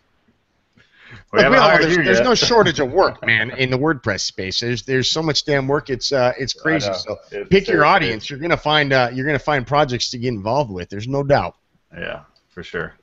we Look, haven't we all know hired there's, you there's yet. no shortage of work, man, in the WordPress space. There's there's so much damn work. It's uh it's I crazy. know. So It's- pick your it's- audience. You're gonna find uh you're gonna find projects to get involved with. There's no doubt. Yeah, for sure.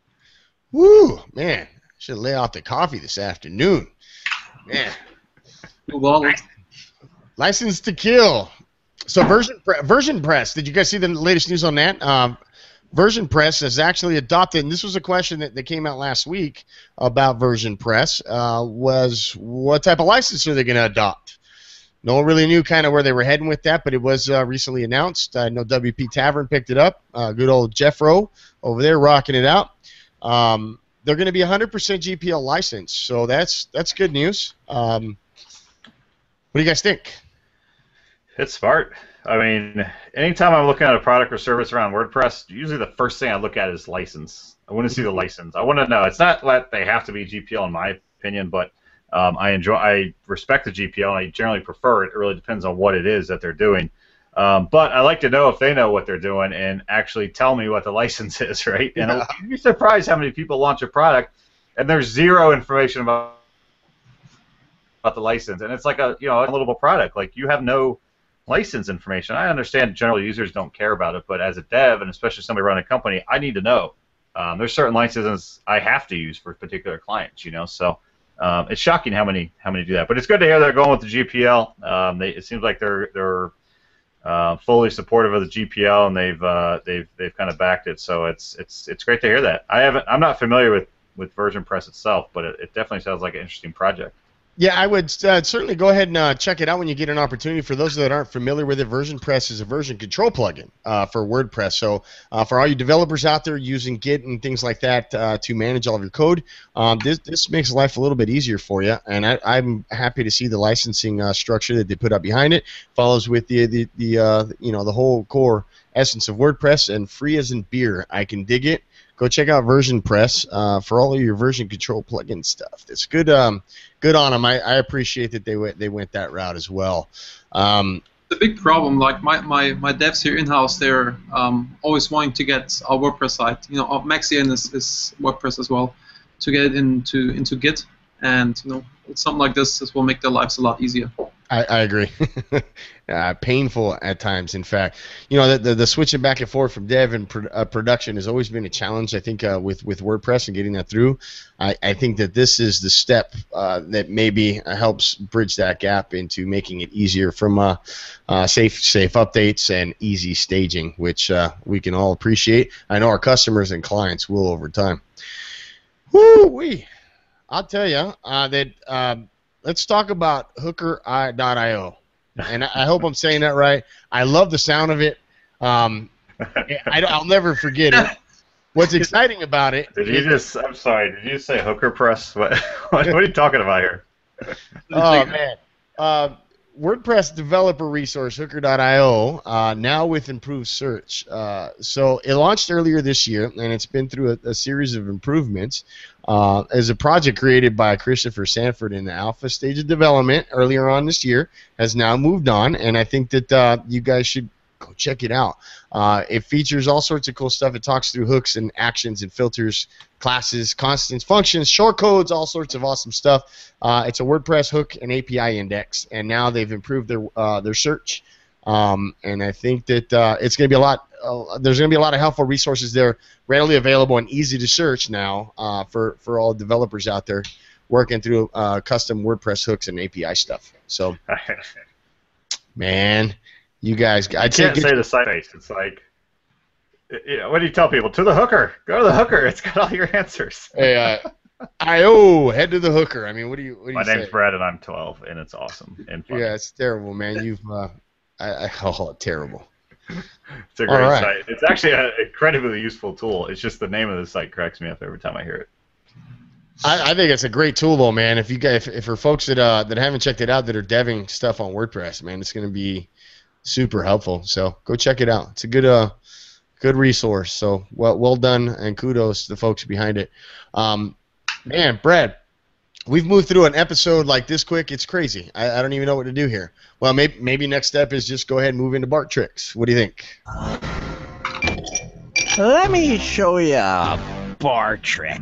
Woo, man! Should lay off the coffee this afternoon. Man, Well, License to Kill. So version Pre- version press. Did you guys see the latest news on that? Um, Version Press has actually adopted, and this was a question that, that came out last week about Version Press, uh, was what type of license are they going to adopt? No one really knew kind of where they were heading with that, but it was uh, recently announced. I know W P Tavern picked it up. Uh, good old Jeffro over there rocking it out. Um, they're going to be one hundred percent G P L licensed, so that's that's good news. Um, what do you guys think? It's smart. I mean, anytime I'm looking at a product or service around WordPress, usually the first thing I look at is license. I want to see the license. I want to know. It's not that they have to be G P L in my opinion, but um, I enjoy, I respect the G P L, and I generally prefer it. It really depends on what it is that they're doing. Um, but I like to know if they know what they're doing and actually tell me what the license is, right? And Yeah. you'd be surprised how many people launch a product and there's zero information about about the license, and it's like a you know a little product. Like you have no license information. I understand general users don't care about it, but as a dev and especially somebody running a company, I need to know. Um, there's certain licenses I have to use for particular clients, you know. So um, it's shocking how many how many do that. But it's good to hear they're going with the G P L. Um, they, it seems like they're they're uh, fully supportive of the G P L, and they've uh, they've they've kind of backed it. So it's it's it's great to hear that. I haven't I'm not familiar with with Version Press itself, but it, it definitely sounds like an interesting project. Yeah, I would uh, certainly go ahead and uh, check it out when you get an opportunity. For those that aren't familiar with it, Version Press is a version control plugin uh, for WordPress. So uh, for all you developers out there using Git and things like that uh, to manage all of your code, um, this this makes life a little bit easier for you. And I, I'm happy to see the licensing uh, structure that they put up behind it. Follows with the the, the uh, you know the whole core essence of WordPress, and free as in beer. I can dig it. Go check out Version Press uh, for all of your version control plugin stuff. It's good. Um, good on them. I, I appreciate that they went they went that route as well. Um, the big problem, like my, my, my devs here in-house, they're um, always wanting to get our WordPress site. You know, Maxian is, is WordPress as well, to get it into into Git. And you know, something like this, this will make their lives a lot easier. I, I agree. uh, painful at times, in fact. You know, the, the, the switching back and forth from dev and pro, uh, production has always been a challenge, I think, uh, with, with WordPress and getting that through. I, I think that this is the step uh, that maybe helps bridge that gap into making it easier from uh, uh, safe safe updates and easy staging, which uh, we can all appreciate. I know our customers and clients will over time. Woo-wee! I'll tell you uh, that... Um, let's talk about hooker dot i o, and I hope I'm saying that right. I love the sound of it. Um, I, I'll never forget it. What's exciting about it? Did you just? I'm sorry. Did you just say hooker press? What? What are you talking about here? Oh man, uh, WordPress developer resource hooker dot i o uh, now with improved search. Uh, so it launched earlier this year, and it's been through a, a series of improvements. Uh, as a project created by Christopher Sanford in the alpha stage of development earlier on this year, has now moved on, and I think that uh, you guys should go check it out. Uh, it features all sorts of cool stuff. It talks through hooks and actions and filters, classes, constants, functions, short codes, all sorts of awesome stuff. Uh, it's a WordPress hook and A P I index, and now they've improved their uh, their search. Um, and I think that uh, it's going to be a lot. Uh, there's going to be a lot of helpful resources there, readily available and easy to search now uh, for for all developers out there working through uh, custom WordPress hooks and A P I stuff. So, man, you guys, I can't say the site face. It's like, you know, what do you tell people? To the hooker. Go to the hooker. It's got all your answers. Hey, uh, I O, head to the hooker. I mean, what do you? What do My you name's say? Brad, and I'm twelve, and it's awesome and fun. Yeah, it's terrible, man. You've, uh, I, I oh, terrible. It's a great All right. site. It's actually an incredibly useful tool. It's just the name of the site cracks me up every time I hear it. I, I think it's a great tool, though, man. If you guys, if, if for folks that uh, that haven't checked it out, that are deving stuff on WordPress, man, it's going to be super helpful. So go check it out. It's a good uh, good resource. So well, well done, and kudos to the folks behind it. Um, man, Brad, we've moved through an episode like this quick. It's crazy. I, I don't even know what to do here. Well, maybe maybe next step is just go ahead and move into Bart Tricks. What do you think? Let me show you a bar trick.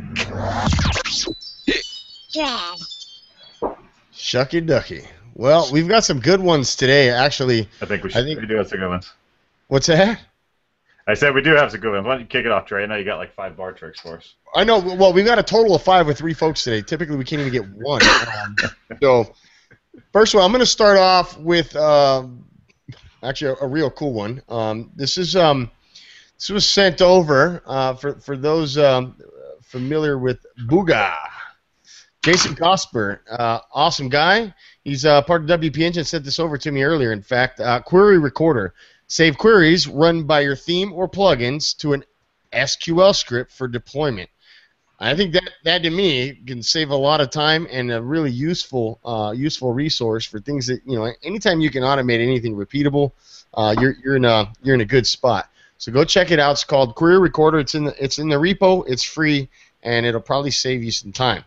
Shucky ducky. Well, we've got some good ones today, actually. I think we should. I think- we do have some good ones. What's that? I said we do have some good ones. Why don't you kick it off, Trey? I know you got like five bar tricks for us. I know. Well, we've got a total of five with three folks today. Typically, we can't even get one. Um, so, first of all, I'm going to start off with um, actually a, a real cool one. Um, this is um, this was sent over uh, for for those um, familiar with Booga. Jason Gosper, uh, awesome guy. He's uh, part of W P Engine. Sent this over to me earlier. In fact, uh, Query Recorder. Save queries run by your theme or plugins to an S Q L script for deployment. I think that, that to me can save a lot of time and a really useful uh, useful resource for things that, you know, anytime you can automate anything repeatable, uh, you're you're in a you're in a good spot. So go check it out. It's called Query Recorder. It's in the it's in the repo. It's free, and it'll probably save you some time.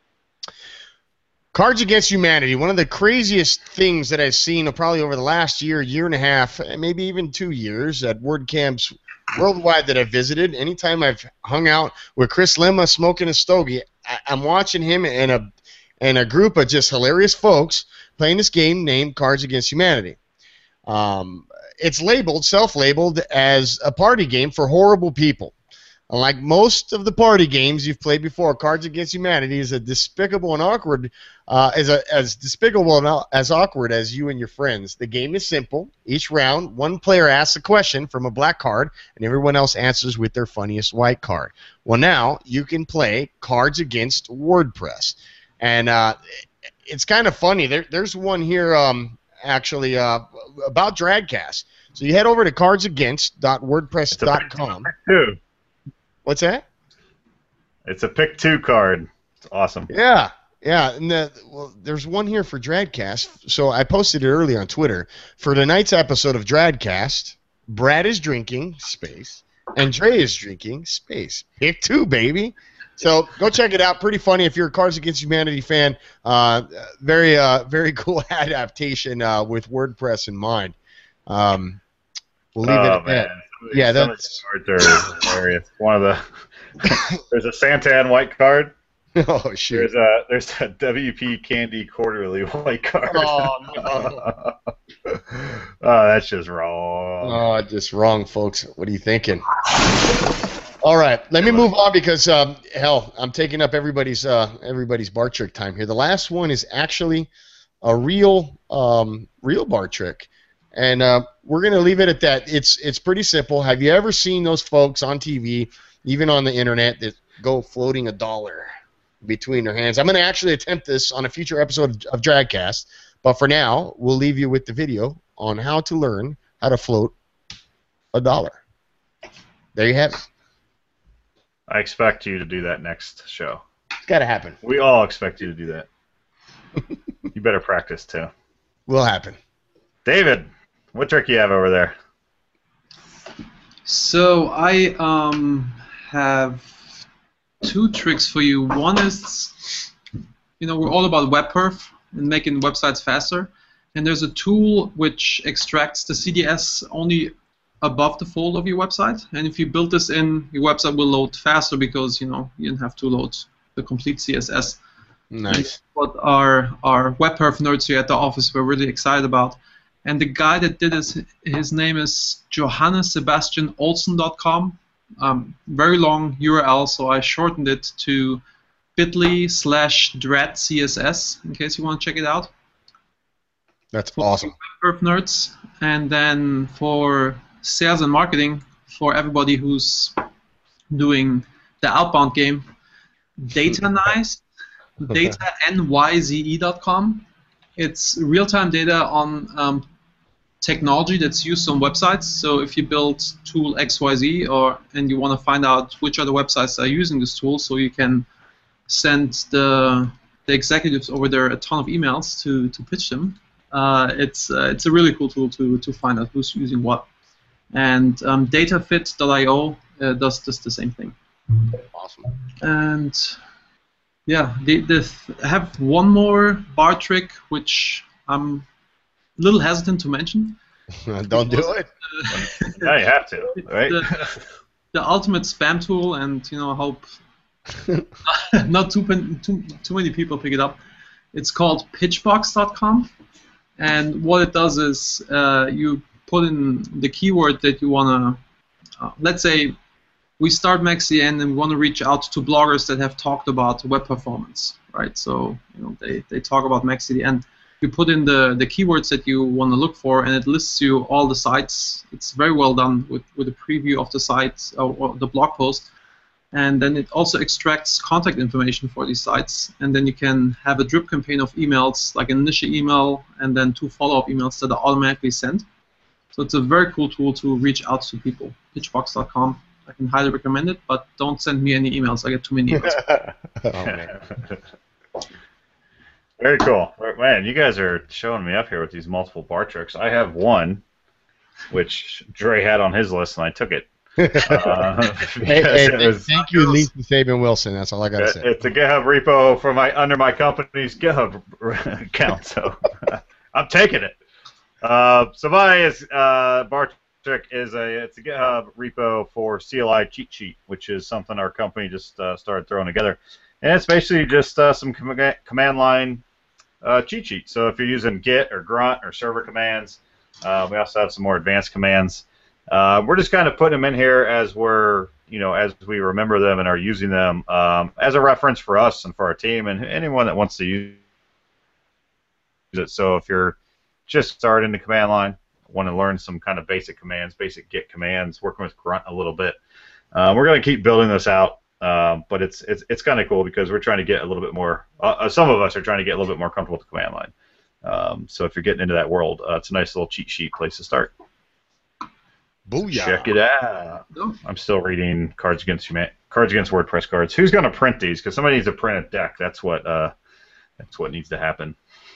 Cards Against Humanity, one of the craziest things that I've seen probably over the last year, year and a half, maybe even two years at WordCamps worldwide that I've visited. Anytime I've hung out with Chris Lima smoking a stogie, I, I'm watching him and a, and a group of just hilarious folks playing this game named Cards Against Humanity. Um, it's labeled, self-labeled, as a party game for horrible people. Like most of the party games you've played before, Cards Against Humanity is a despicable and awkward, uh, as a, as despicable and as awkward as you and your friends. The game is simple. Each round, one player asks a question from a black card, and everyone else answers with their funniest white card. Well, now you can play Cards Against WordPress, and uh, it's kind of funny. There, there's one here, um, actually, uh, about Dragcast. So you head over to cards against dot wordpress dot com. What's that? It's a pick two card. It's awesome. Yeah, yeah. And the, well, there's one here for Dradcast. So I posted it early on Twitter. For tonight's episode of Dradcast, Brad is drinking, space, and Dre is drinking, space. Pick two, baby. So go check it out. Pretty funny if you're a Cards Against Humanity fan. Uh, very, uh, very cool adaptation uh, with WordPress in mind. Um, we'll leave oh, it at man. that. Yeah, Some that's of the cards are hilarious. One of the there's a Santan white card. Oh shoot! There's a there's a W P Candy Quarterly white card. Oh no! Oh, that's just wrong. Oh, just wrong, folks. What are you thinking? All right, let me move on because um, hell, I'm taking up everybody's uh, everybody's bar trick time here. The last one is actually a real um, real bar trick, and uh, we're gonna leave it at that. It's it's pretty simple. Have you ever seen those folks on T V, even on the internet, that go floating a dollar between their hands? I'm gonna actually attempt this on a future episode of Dragcast, but for now, we'll leave you with the video on how to learn how to float a dollar. There you have it. I expect you to do that next show. It's got to happen. We all expect you to do that. You better practice too. Will happen. David, what trick you have over there? So I um, have two tricks for you. One is, you know, we're all about web perf and making websites faster. And there's a tool which extracts the C D S only above the fold of your website. And if you build this in, your website will load faster because, you know, you didn't have to load the complete C S S. Nice. What our our web perf nerds here at the office were really excited about. And the guy that did this, his name is Johannes Sebastian Olsen dot com. Um, very long U R L, so I shortened it to bit.ly slash drat C S S in case you want to check it out. That's awesome. Web perf nerds, and then for sales and marketing, for everybody who's doing the outbound game, Datanyze, data N Y Z E dot com. It's real-time data on um, technology that's used on websites. So if you build tool X Y Z, or and you want to find out which other websites are using this tool, so you can send the the executives over there a ton of emails to to pitch them. Uh, it's uh, it's a really cool tool to to find out who's using what. And um, datafit dot i o uh, does just the same thing. Awesome. And yeah, they, they have one more bar trick which I'm a little hesitant to mention. Don't do it. Uh, Now you have to, right? The, the ultimate spam tool, and you know, hope not too, too too many people pick it up. It's called pitchbox dot com, and what it does is uh, you put in the keyword that you want to, uh, let's say we start MaxiN and we want to reach out to bloggers that have talked about web performance, right? So you know they, they talk about MaxiN. You put in the, the keywords that you want to look for, and it lists you all the sites. It's very well done with, with a preview of the site or, or the blog post. And then it also extracts contact information for these sites, and then you can have a drip campaign of emails, like an initial email and then two follow-up emails that are automatically sent. So it's a very cool tool to reach out to people. pitchbox dot com. I can highly recommend it, but don't send me any emails. I get too many emails. Oh, man. Very cool. Man, you guys are showing me up here with these multiple bar tricks. I have one, which Dre had on his list, and I took it. Uh, hey, hey, it was, thank you, Lisa Saban Wilson. That's all I got to say. It's a GitHub repo for my under my company's GitHub account, so I'm taking it. Uh, so my is, uh, bar trick is a it's a GitHub repo for C L I cheat sheet, which is something our company just uh, started throwing together, and it's basically just uh, some com command line uh, cheat sheet. So if you're using Git or Grunt or server commands, uh, we also have some more advanced commands. Uh, we're just kind of putting them in here as we're you know as we remember them and are using them um, as a reference for us and for our team and anyone that wants to use it. So if you're just starting the command line, want to learn some kind of basic commands, basic Git commands, working with Grunt a little bit. Uh, we're going to keep building this out, um, but it's it's it's kind of cool because we're trying to get a little bit more. Uh, some of us are trying to get a little bit more comfortable with the command line. Um, so if you're getting into that world, uh, it's a nice little cheat sheet place to start. Booyah. Check it out. I'm still reading Cards Against Human Cards Against WordPress Cards. Who's going to print these? Because somebody needs to print a deck. That's what uh, that's what needs to happen.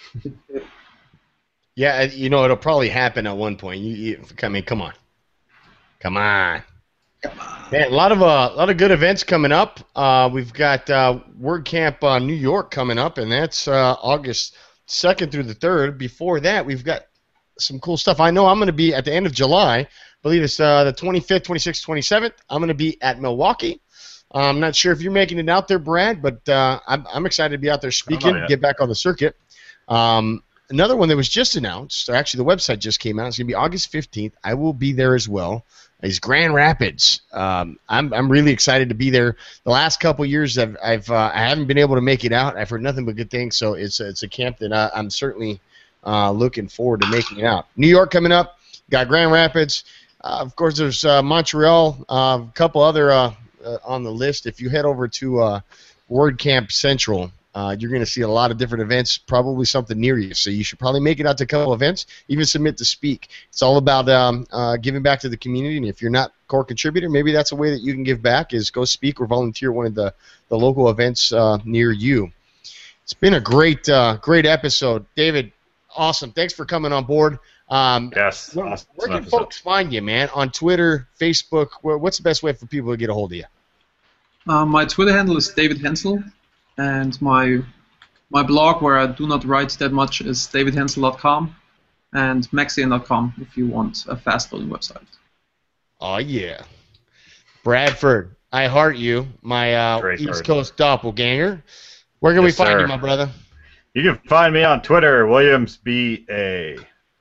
Yeah, you know, it'll probably happen at one point. You, you, I mean, come on. Come on. Man, a lot of uh, a lot of good events coming up. Uh, we've got uh, WordCamp uh, New York coming up, and that's uh, August second through the third. Before that, we've got some cool stuff. I know I'm going to be at the end of July. I believe it's uh, the twenty-fifth, twenty-sixth, twenty-seventh. I'm going to be at Milwaukee. I'm not sure if you're making it out there, Brad, but uh, I'm, I'm excited to be out there speaking, yet. get back on the circuit. Um, another one that was just announced, or actually the website just came out, it's going to be August fifteenth. I will be there as well. Is Grand Rapids. Um, I'm I'm really excited to be there. The last couple years, I've I've uh, I haven't been able to make it out. I've heard nothing but good things, so it's it's a camp that I, I'm certainly uh, looking forward to making it out. New York coming up, got Grand Rapids. Uh, of course, there's uh, Montreal. Uh, a couple other uh, uh, on the list. If you head over to uh, WordCamp Central, Uh, you're going to see a lot of different events, probably something near you. So you should probably make it out to a couple events, even submit to speak. It's all about um, uh, giving back to the community. And if you're not a core contributor, maybe that's a way that you can give back is go speak or volunteer at one of the, the local events uh, near you. It's been a great, uh, great episode. David, awesome. Thanks for coming on board. Um, Yes. Where, awesome where can episode. folks find you, man? On Twitter, Facebook? Where, what's the best way for people to get a hold of you? Uh, my Twitter handle is David Hensel, and my my blog, where I do not write that much, is david hensel dot com and maxian dot com if you want a fast-loading website. Oh, yeah. Bradford, I heart you, my uh, Great East heart. Coast doppelganger. Where can Yes, we find sir. you, my brother? You can find me on Twitter, Williams B A.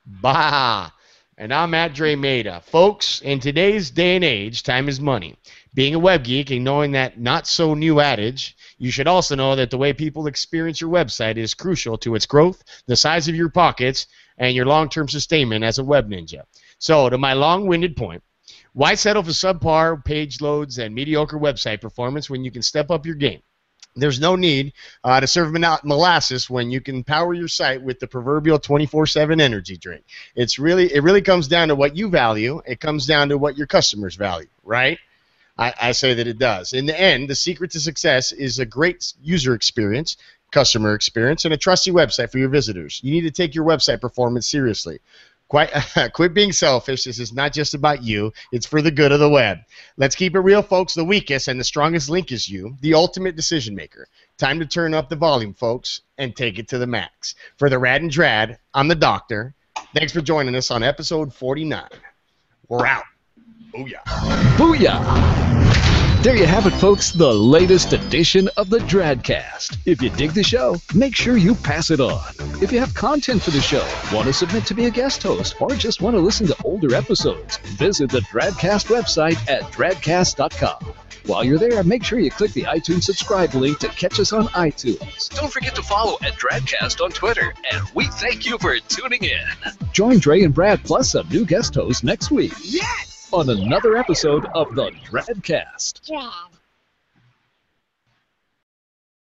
Bah. And I'm at Dre Maida. Folks, in today's day and age, time is money. Being a web geek and knowing that not-so-new adage, you should also know that the way people experience your website is crucial to its growth, the size of your pockets, and your long-term sustainment as a web ninja. So, to my long-winded point, why settle for subpar page loads and mediocre website performance when you can step up your game? There's no need uh, to serve mol- molasses when you can power your site with the proverbial twenty-four seven energy drink. It's really, it really comes down to what you value. It comes down to what your customers value, right? I, I say that it does. In the end, the secret to success is a great user experience, customer experience, and a trusty website for your visitors. You need to take your website performance seriously. Quite, quit being selfish. This is not just about you. It's for the good of the web. Let's keep it real, folks. The weakest and the strongest link is you, the ultimate decision maker. Time to turn up the volume, folks, and take it to the max. For the Rad and Drad, I'm the Doctor. Thanks for joining us on episode forty-nine. We're out. Booyah. Booyah! There you have it, folks, the latest edition of the Dradcast. If you dig the show, make sure you pass it on. If you have content for the show, want to submit to be a guest host, or just want to listen to older episodes, visit the Dradcast website at dradcast dot com. While you're there, make sure you click the iTunes subscribe link to catch us on iTunes. Don't forget to follow at Dradcast on Twitter, and we thank you for tuning in. Join Dre and Brad plus some new guest hosts next week. Yes! On another episode of the Dradcast. Drag.